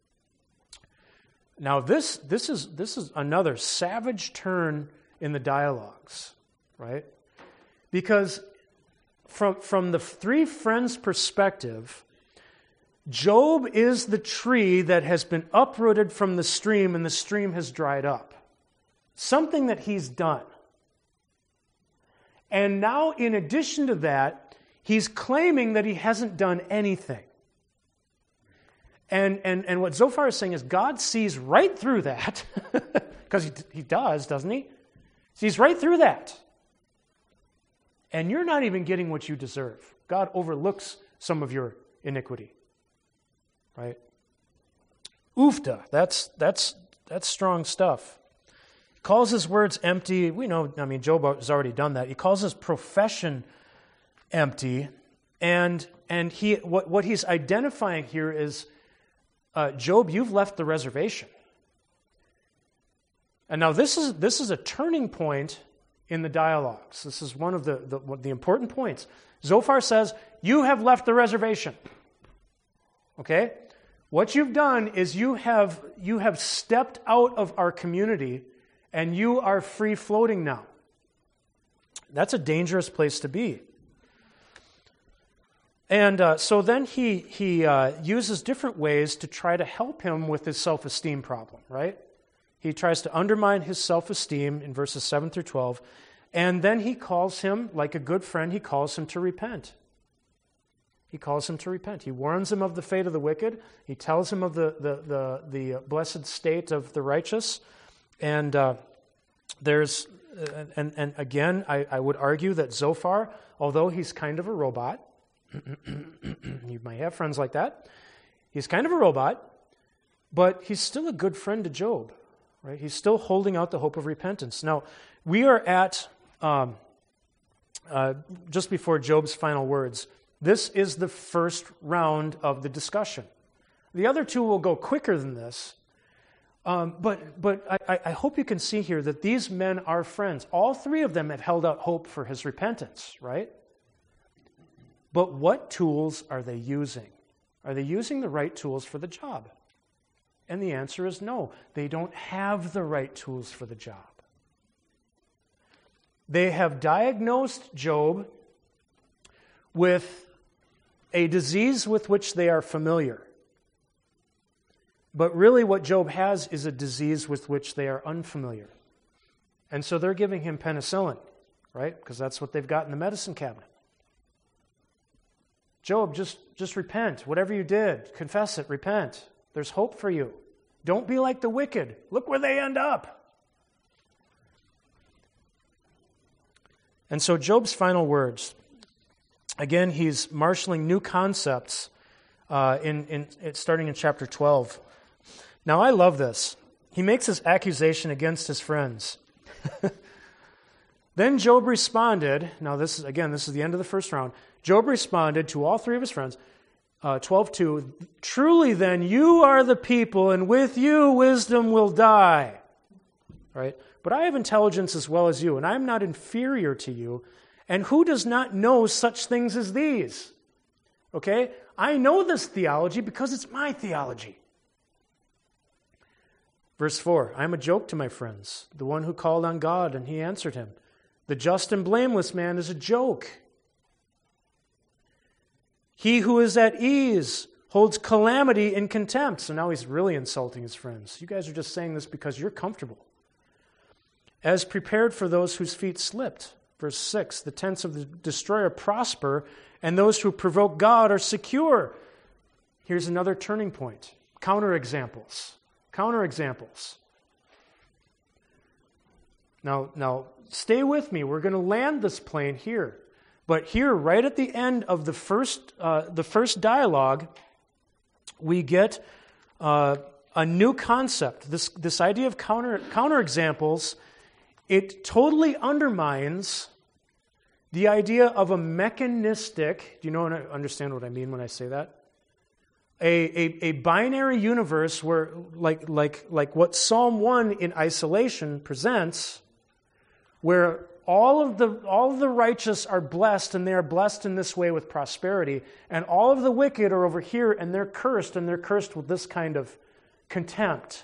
Speaker 1: Now this this is this is another savage turn in the dialogues, right? Because from from the three friends' perspective, Job is the tree that has been uprooted from the stream, and the stream has dried up. Something that he's done. And now, in addition to that, he's claiming that he hasn't done anything. And and and what Zophar is saying is God sees right through that, because he, he does, doesn't he? Sees right through that. And you're not even getting what you deserve. God overlooks some of your iniquity. Right? Ufta, that's that's that's strong stuff. He calls his words empty. We know, I mean, Job has already done that. He calls his profession empty, and and he what what he's identifying here is, uh, Job, you've left the reservation. And now this is this is a turning point in the dialogues. This is one of the the, the important points. Zophar says, "You have left the reservation." Okay? What you've done is you have you have stepped out of our community, and you are free floating now. That's a dangerous place to be. And uh, so then he he uh, uses different ways to try to help him with his self-esteem problem, right? He tries to undermine his self-esteem in verses seven through twelve, and then he calls him, like a good friend, he calls him to repent. He calls him to repent. He warns him of the fate of the wicked. He tells him of the the the, the blessed state of the righteous. And uh, there's and and again, I, I would argue that Zophar, although he's kind of a robot, you might have friends like that. He's kind of a robot, but he's still a good friend to Job, right? He's still holding out the hope of repentance. Now, we are at um, uh, just before Job's final words. This is the first round of the discussion. The other two will go quicker than this, um, but but I, I hope you can see here that these men are friends. All three of them have held out hope for his repentance, right? But what tools are they using? Are they using the right tools for the job? And the answer is no. They don't have the right tools for the job. They have diagnosed Job with a disease with which they are familiar. But really what Job has is a disease with which they are unfamiliar. And so they're giving him penicillin, right? Because that's what they've got in the medicine cabinet. Job, just, just repent. Whatever you did, confess it, repent. There's hope for you. Don't be like the wicked. Look where they end up. And so Job's final words, again, he's marshaling new concepts uh, in, in starting in chapter twelve. Now, I love this. He makes his accusation against his friends. Then Job responded. Now, this is again, this is the end of the first round. Job responded to all three of his friends, uh, twelve two, "Truly then, you are the people, and with you wisdom will die." Right? "But I have intelligence as well as you, and I am not inferior to you. And who does not know such things as these?" Okay? I know this theology because it's my theology. Verse four, I am a joke to my friends, the one who called on God, and he answered him. The just and blameless man is a joke. He who is at ease holds calamity in contempt. So now he's really insulting his friends. You guys are just saying this because you're comfortable. As prepared for those whose feet slipped. Verse six, the tents of the destroyer prosper, and those who provoke God are secure. Here's another turning point. Counterexamples. Counterexamples. Now, now, stay with me. We're going to land this plane here. But here, right at the end of the first, uh, the first dialogue, we get uh, a new concept. This, this idea of counter, counterexamples, it totally undermines the idea of a mechanistic, do you know understand what I mean when I say that? A, a, a binary universe where, like, like, like what Psalm one in isolation presents, where all of the all of the righteous are blessed, and they are blessed in this way with prosperity, and all of the wicked are over here, and they're cursed, and they're cursed with this kind of contempt.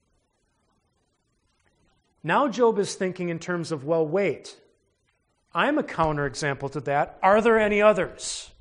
Speaker 1: Now Job is thinking in terms of, well, wait, I'm a counterexample to that. Are there any others?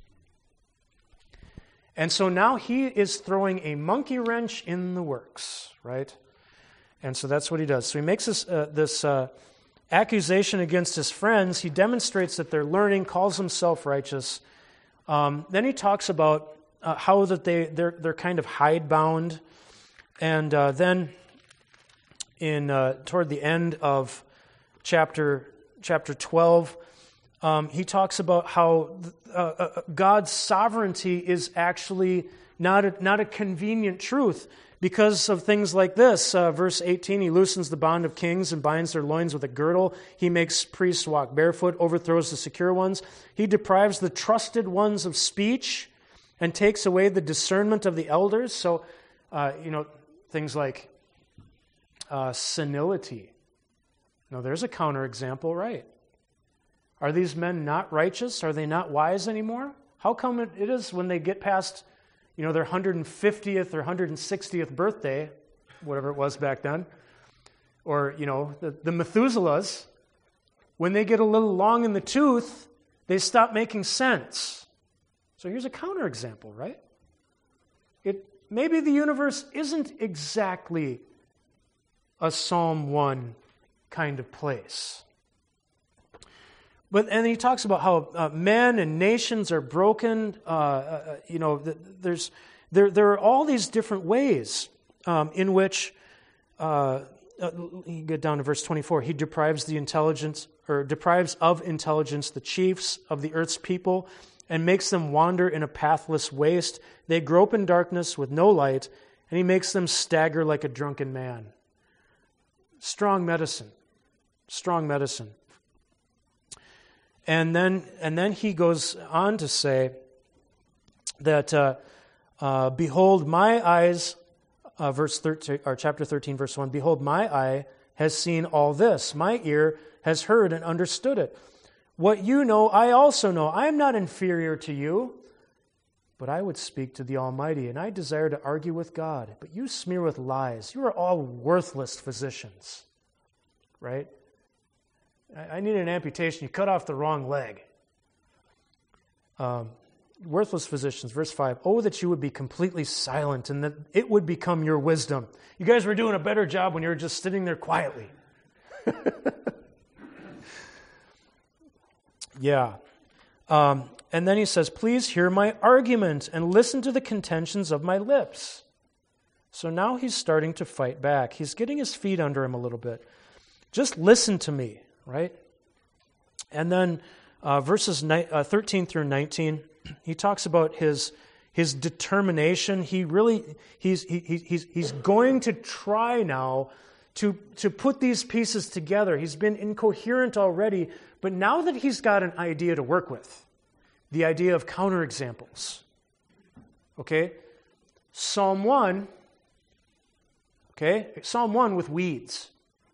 Speaker 1: And so now he is throwing a monkey wrench in the works, right? And so that's what he does. So he makes this, uh, this uh, accusation against his friends. He demonstrates that they're learning, calls them self-righteous. Um, then he talks about uh, how that they, they're, they're kind of hidebound. And uh, then in uh, toward the end of chapter chapter twelve, um, he talks about how uh, uh, God's sovereignty is actually not a, not a convenient truth because of things like this. Uh, verse eighteen, he loosens the bond of kings and binds their loins with a girdle. He makes priests walk barefoot, overthrows the secure ones. He deprives the trusted ones of speech and takes away the discernment of the elders. So, uh, you know, things like Uh, senility. Now, there's a counterexample, right? Are these men not righteous? Are they not wise anymore? How come it, it is when they get past, you know, their one hundred fiftieth or one hundred sixtieth birthday, whatever it was back then, or, you know, the, the Methuselahs, when they get a little long in the tooth, they stop making sense. So here's a counterexample, right? It maybe the universe isn't exactly a Psalm one kind of place. But and he talks about how uh, men and nations are broken. Uh, uh, you know, there's there there are all these different ways um, in which uh, uh, you get down to verse twenty-four. He deprives the intelligence or deprives of intelligence the chiefs of the earth's people and makes them wander in a pathless waste. They grope in darkness with no light, and he makes them stagger like a drunken man. Strong medicine. Strong medicine. And then and then he goes on to say that, uh, uh, behold, my eyes, uh, verse thirteen, or chapter thirteen, verse one, behold, my eye has seen all this. My ear has heard and understood it. What you know, I also know. I am not inferior to you, but I would speak to the Almighty, and I desire to argue with God. But you smear with lies. You are all worthless physicians, right? I need an amputation. You cut off the wrong leg. Um, worthless physicians, verse five. Oh, that you would be completely silent, and that it would become your wisdom. You guys were doing a better job when you were just sitting there quietly. yeah. Um, And then he says, please hear my argument and listen to the contentions of my lips. So now he's starting to fight back. He's getting his feet under him a little bit. Just listen to me, right? And then uh, verses ni- uh, thirteen through nineteen, he talks about his his determination. He really, he's he, he's he's going to try now to, to put these pieces together. He's been incoherent already, but now that he's got an idea to work with, the idea of counterexamples. Okay? Psalm one, okay? Psalm one with weeds.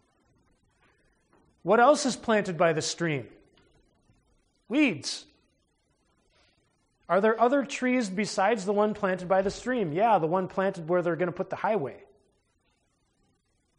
Speaker 1: What else is planted by the stream? Weeds. Are there other trees besides the one planted by the stream? Yeah, the one planted where they're going to put the highway.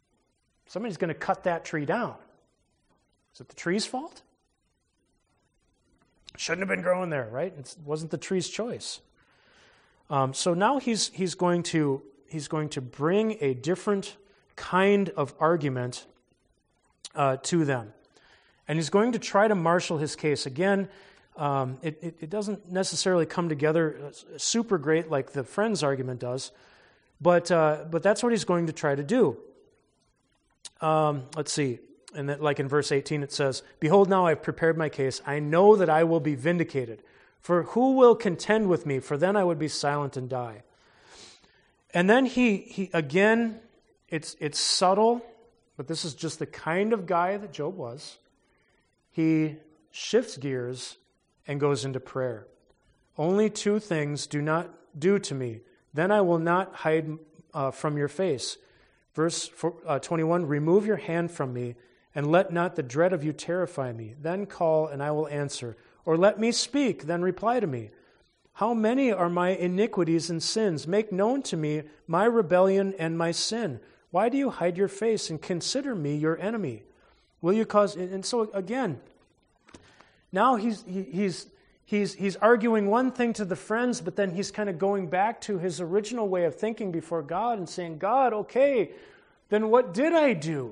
Speaker 1: Somebody's going to cut that tree down. Is it the tree's fault? Shouldn't have been growing there, right? It wasn't the tree's choice. Um, so now he's he's going to he's going to bring a different kind of argument uh, to them, and he's going to try to marshal his case again. Um, it, it, it doesn't necessarily come together super great like the friend's argument does, but uh, but that's what he's going to try to do. Um, let's see. And that, like in verse eighteen, it says, "Behold, now I have prepared my case. I know that I will be vindicated. For who will contend with me? For then I would be silent and die." And then he, he again, it's it's subtle, but this is just the kind of guy that Job was. He shifts gears and goes into prayer. "Only two things do not do to me. Then I will not hide uh, from your face." Verse twenty-one, "Remove your hand from me, and let not the dread of you terrify me. Then call, and I will answer. Or let me speak, then reply to me. How many are my iniquities and sins? Make known to me my rebellion and my sin. Why do you hide your face and consider me your enemy? Will you cause..." And so again, now he's he, he's he's he's arguing one thing to the friends, but then he's kind of going back to his original way of thinking before God and saying, "God, okay, then what did I do?"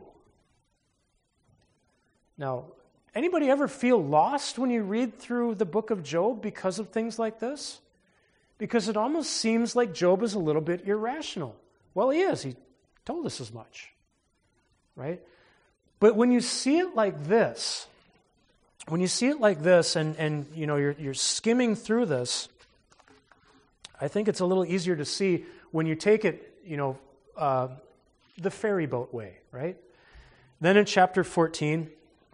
Speaker 1: Now, anybody ever feel lost when you read through the book of Job because of things like this? Because it almost seems like Job is a little bit irrational. Well, he is. He told us as much, right? But when you see it like this, when you see it like this and, and you know, you're, you're skimming through this, I think it's a little easier to see when you take it, you know, uh, the ferry boat way, right? Then in chapter fourteen,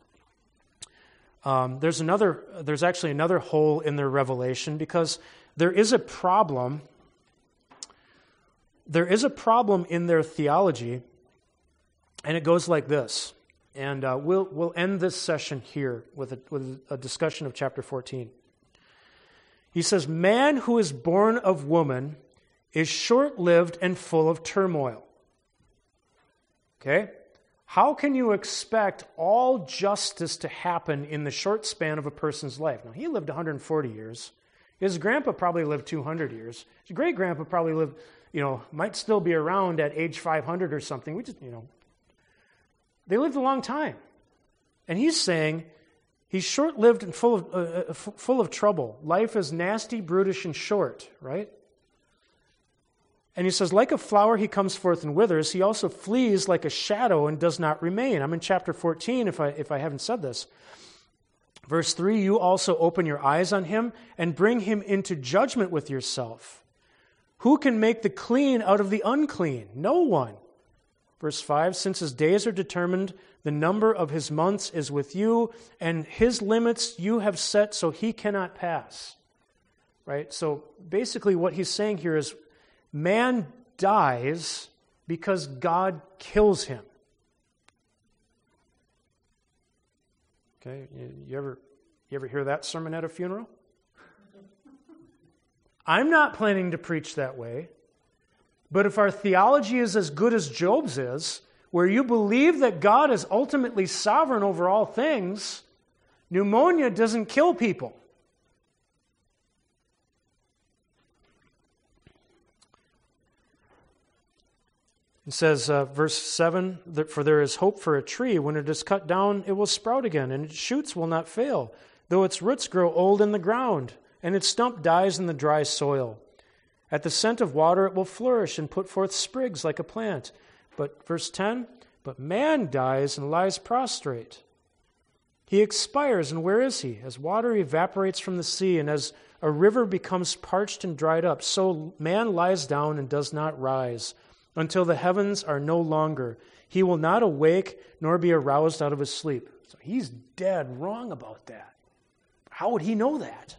Speaker 1: Um, there's another. There's actually another hole in their revelation because there is a problem. There is a problem in their theology, and it goes like this. And uh, we'll we'll end this session here with a, with a discussion of chapter fourteen. He says, "Man who is born of woman is short-lived and full of turmoil." Okay. How can you expect all justice to happen in the short span of a person's life? Now, he lived one hundred forty years. His grandpa probably lived two hundred years. His great-grandpa probably lived, you know, might still be around at age five hundred or something. We just, you know, they lived a long time. And he's saying he's short-lived and full of, uh, f- full of trouble. Life is nasty, brutish, and short, right? And he says, like a flower he comes forth and withers, he also flees like a shadow and does not remain. I'm in chapter fourteen, if I if I haven't said this. Verse three, "You also open your eyes on him and bring him into judgment with yourself. Who can make the clean out of the unclean? No one." Verse five, "Since his days are determined, the number of his months is with you, and his limits you have set so he cannot pass." Right? So basically what he's saying here is, man dies because God kills him. Okay, you ever you ever hear that sermon at a funeral? I'm not planning to preach that way, but if our theology is as good as Job's is, where you believe that God is ultimately sovereign over all things, pneumonia doesn't kill people. It says, uh, verse seven, that "For there is hope for a tree. When it is cut down, it will sprout again, and its shoots will not fail, though its roots grow old in the ground, and its stump dies in the dry soil. At the scent of water it will flourish and put forth sprigs like a plant." But verse ten, "But man dies and lies prostrate. He expires, and where is he? As water evaporates from the sea, and as a river becomes parched and dried up, so man lies down and does not rise, until the heavens are no longer. He will not awake nor be aroused out of his sleep." So he's dead wrong about that. How would he know that?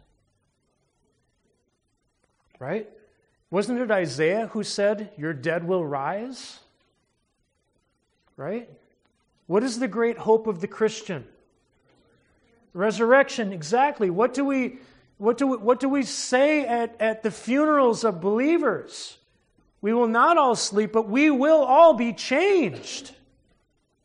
Speaker 1: Right? Wasn't it Isaiah who said, "Your dead will rise"? Right? What is the great hope of the Christian? Resurrection, exactly. What do we what do we, what do we say at, at the funerals of believers? We will not all sleep, but we will all be changed.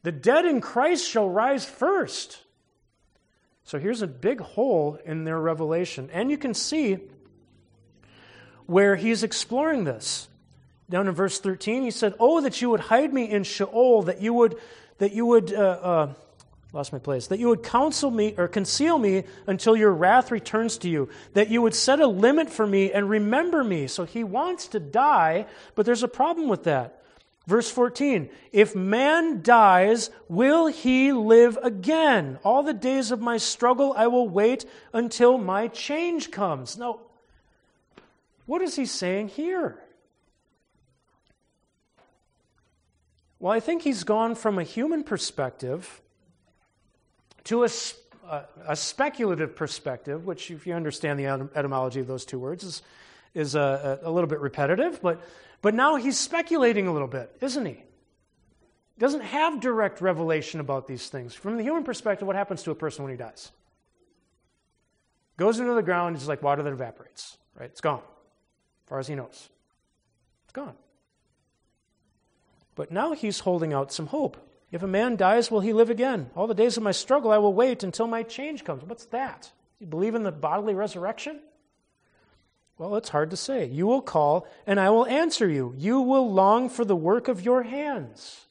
Speaker 1: The dead in Christ shall rise first. So here's a big hole in their revelation. And you can see where he's exploring this. Down in verse thirteen, he said, "Oh, that you would hide me in Sheol, that you would, that you would, uh, uh, lost my place, that you would counsel me or conceal me until your wrath returns to you, that you would set a limit for me and remember me." So he wants to die, but there's a problem with that. Verse fourteen, "If man dies, will he live again? All the days of my struggle I will wait until my change comes." Now, what is he saying here? Well, I think he's gone from a human perspective to a, a, a speculative perspective, which, if you understand the etymology of those two words, is, is a, a little bit repetitive, but, but now he's speculating a little bit, isn't he? He doesn't have direct revelation about these things. From the human perspective, what happens to a person when he dies? Goes into the ground, it's like water that evaporates, right? It's gone, as far as he knows. It's gone. But now he's holding out some hope. If a man dies, will he live again? All the days of my struggle I will wait until my change comes. What's that? Do you believe in the bodily resurrection? Well, it's hard to say. You will call, and I will answer you. You will long for the work of your hands.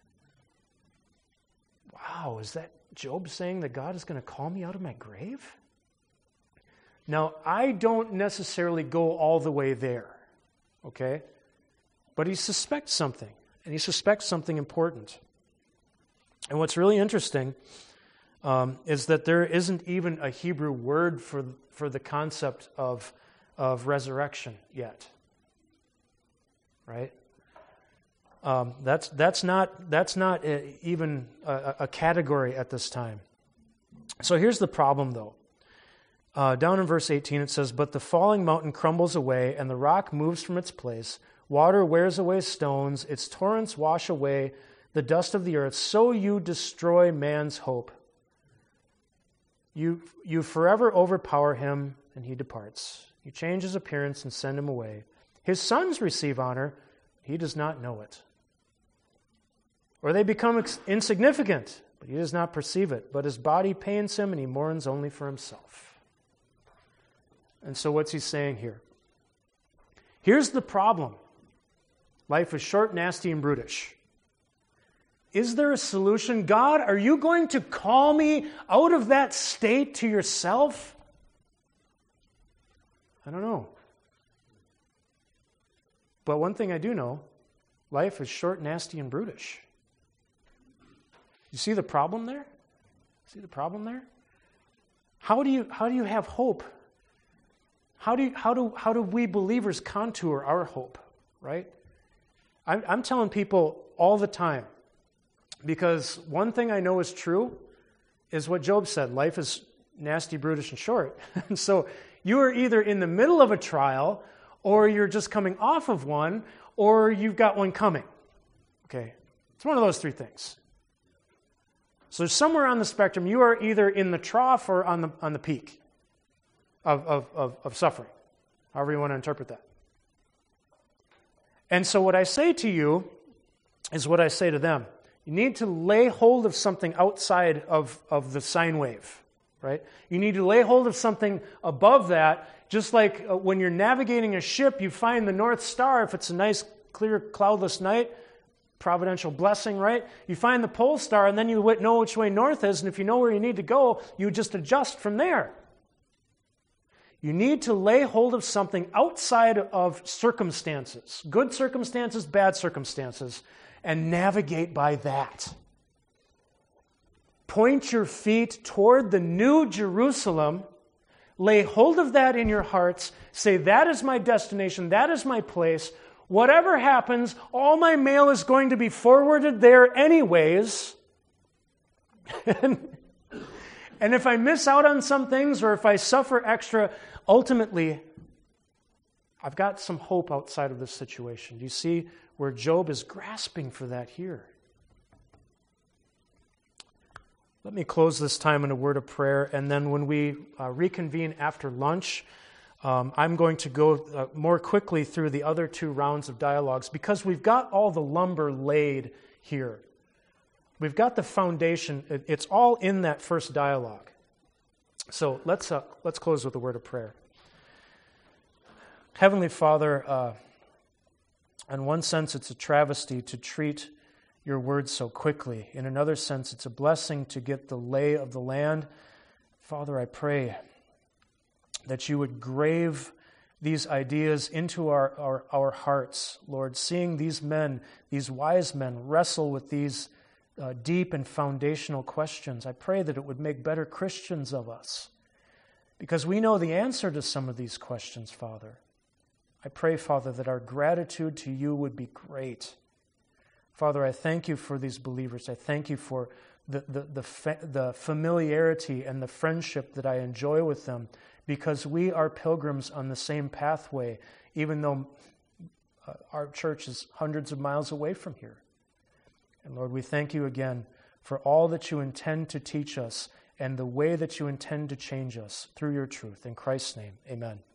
Speaker 1: Wow, is that Job saying that God is going to call me out of my grave? Now, I don't necessarily go all the way there, okay? But he suspects something. And he suspects something important. And what's really interesting um, is that there isn't even a Hebrew word for, for the concept of, of resurrection yet. Right? Um, that's, that's not, that's not a, even a, a category at this time. So here's the problem, though. Uh, down in verse eighteen it says, "But the falling mountain crumbles away, and the rock moves from its place. Water wears away stones, its torrents wash away the dust of the earth, so you destroy man's hope. You, you forever overpower him, and he departs. You change his appearance and send him away. His sons receive honor, he does not know it. Or they become ex- insignificant, but he does not perceive it. But his body pains him, and he mourns only for himself." And so what's he saying here? Here's the problem. Life is short, nasty, and brutish. Is there a solution? God, are you going to call me out of that state to yourself? I don't know. But one thing I do know, life is short, nasty, and brutish. You see the problem there? See the problem there? How do you, how do you have hope? How do, you, how, do, how do we believers contour our hope, right? I'm, I'm telling people all the time, because one thing I know is true is what Job said, life is nasty, brutish, and short. And so you are either in the middle of a trial, or you're just coming off of one, or you've got one coming. Okay? It's one of those three things. So somewhere on the spectrum, you are either in the trough or on the on the peak of, of, of, of suffering, however you want to interpret that. And so what I say to you is what I say to them. You need to lay hold of something outside of, of the sine wave, right? You need to lay hold of something above that, just like when you're navigating a ship, you find the North Star. If it's a nice, clear, cloudless night, providential blessing, right? You find the pole star, and then you know which way north is, and if you know where you need to go, you just adjust from there. You need to lay hold of something outside of circumstances, good circumstances, bad circumstances, and navigate by that. Point your feet toward the new Jerusalem, lay hold of that in your hearts, say, that is my destination, that is my place. Whatever happens, all my mail is going to be forwarded there anyways. and, and if I miss out on some things, or if I suffer extra, ultimately, I've got some hope outside of this situation. Do you see where Job is grasping for that here? Let me close this time in a word of prayer, and then when we uh, reconvene after lunch, um, I'm going to go uh, more quickly through the other two rounds of dialogues, because we've got all the lumber laid here. We've got the foundation. It's all in that first dialogue. So let's uh, let's close with a word of prayer. Heavenly Father, uh, in one sense, it's a travesty to treat your word so quickly. In another sense, it's a blessing to get the lay of the land. Father, I pray that you would grave these ideas into our, our, our hearts, Lord, seeing these men, these wise men, wrestle with these uh, deep and foundational questions. I pray that it would make better Christians of us, because we know the answer to some of these questions, Father. I pray, Father, that our gratitude to you would be great. Father, I thank you for these believers. I thank you for the, the, the, fa- the familiarity and the friendship that I enjoy with them, because we are pilgrims on the same pathway, even though uh, our church is hundreds of miles away from here. And Lord, we thank you again for all that you intend to teach us and the way that you intend to change us through your truth. In Christ's name, amen.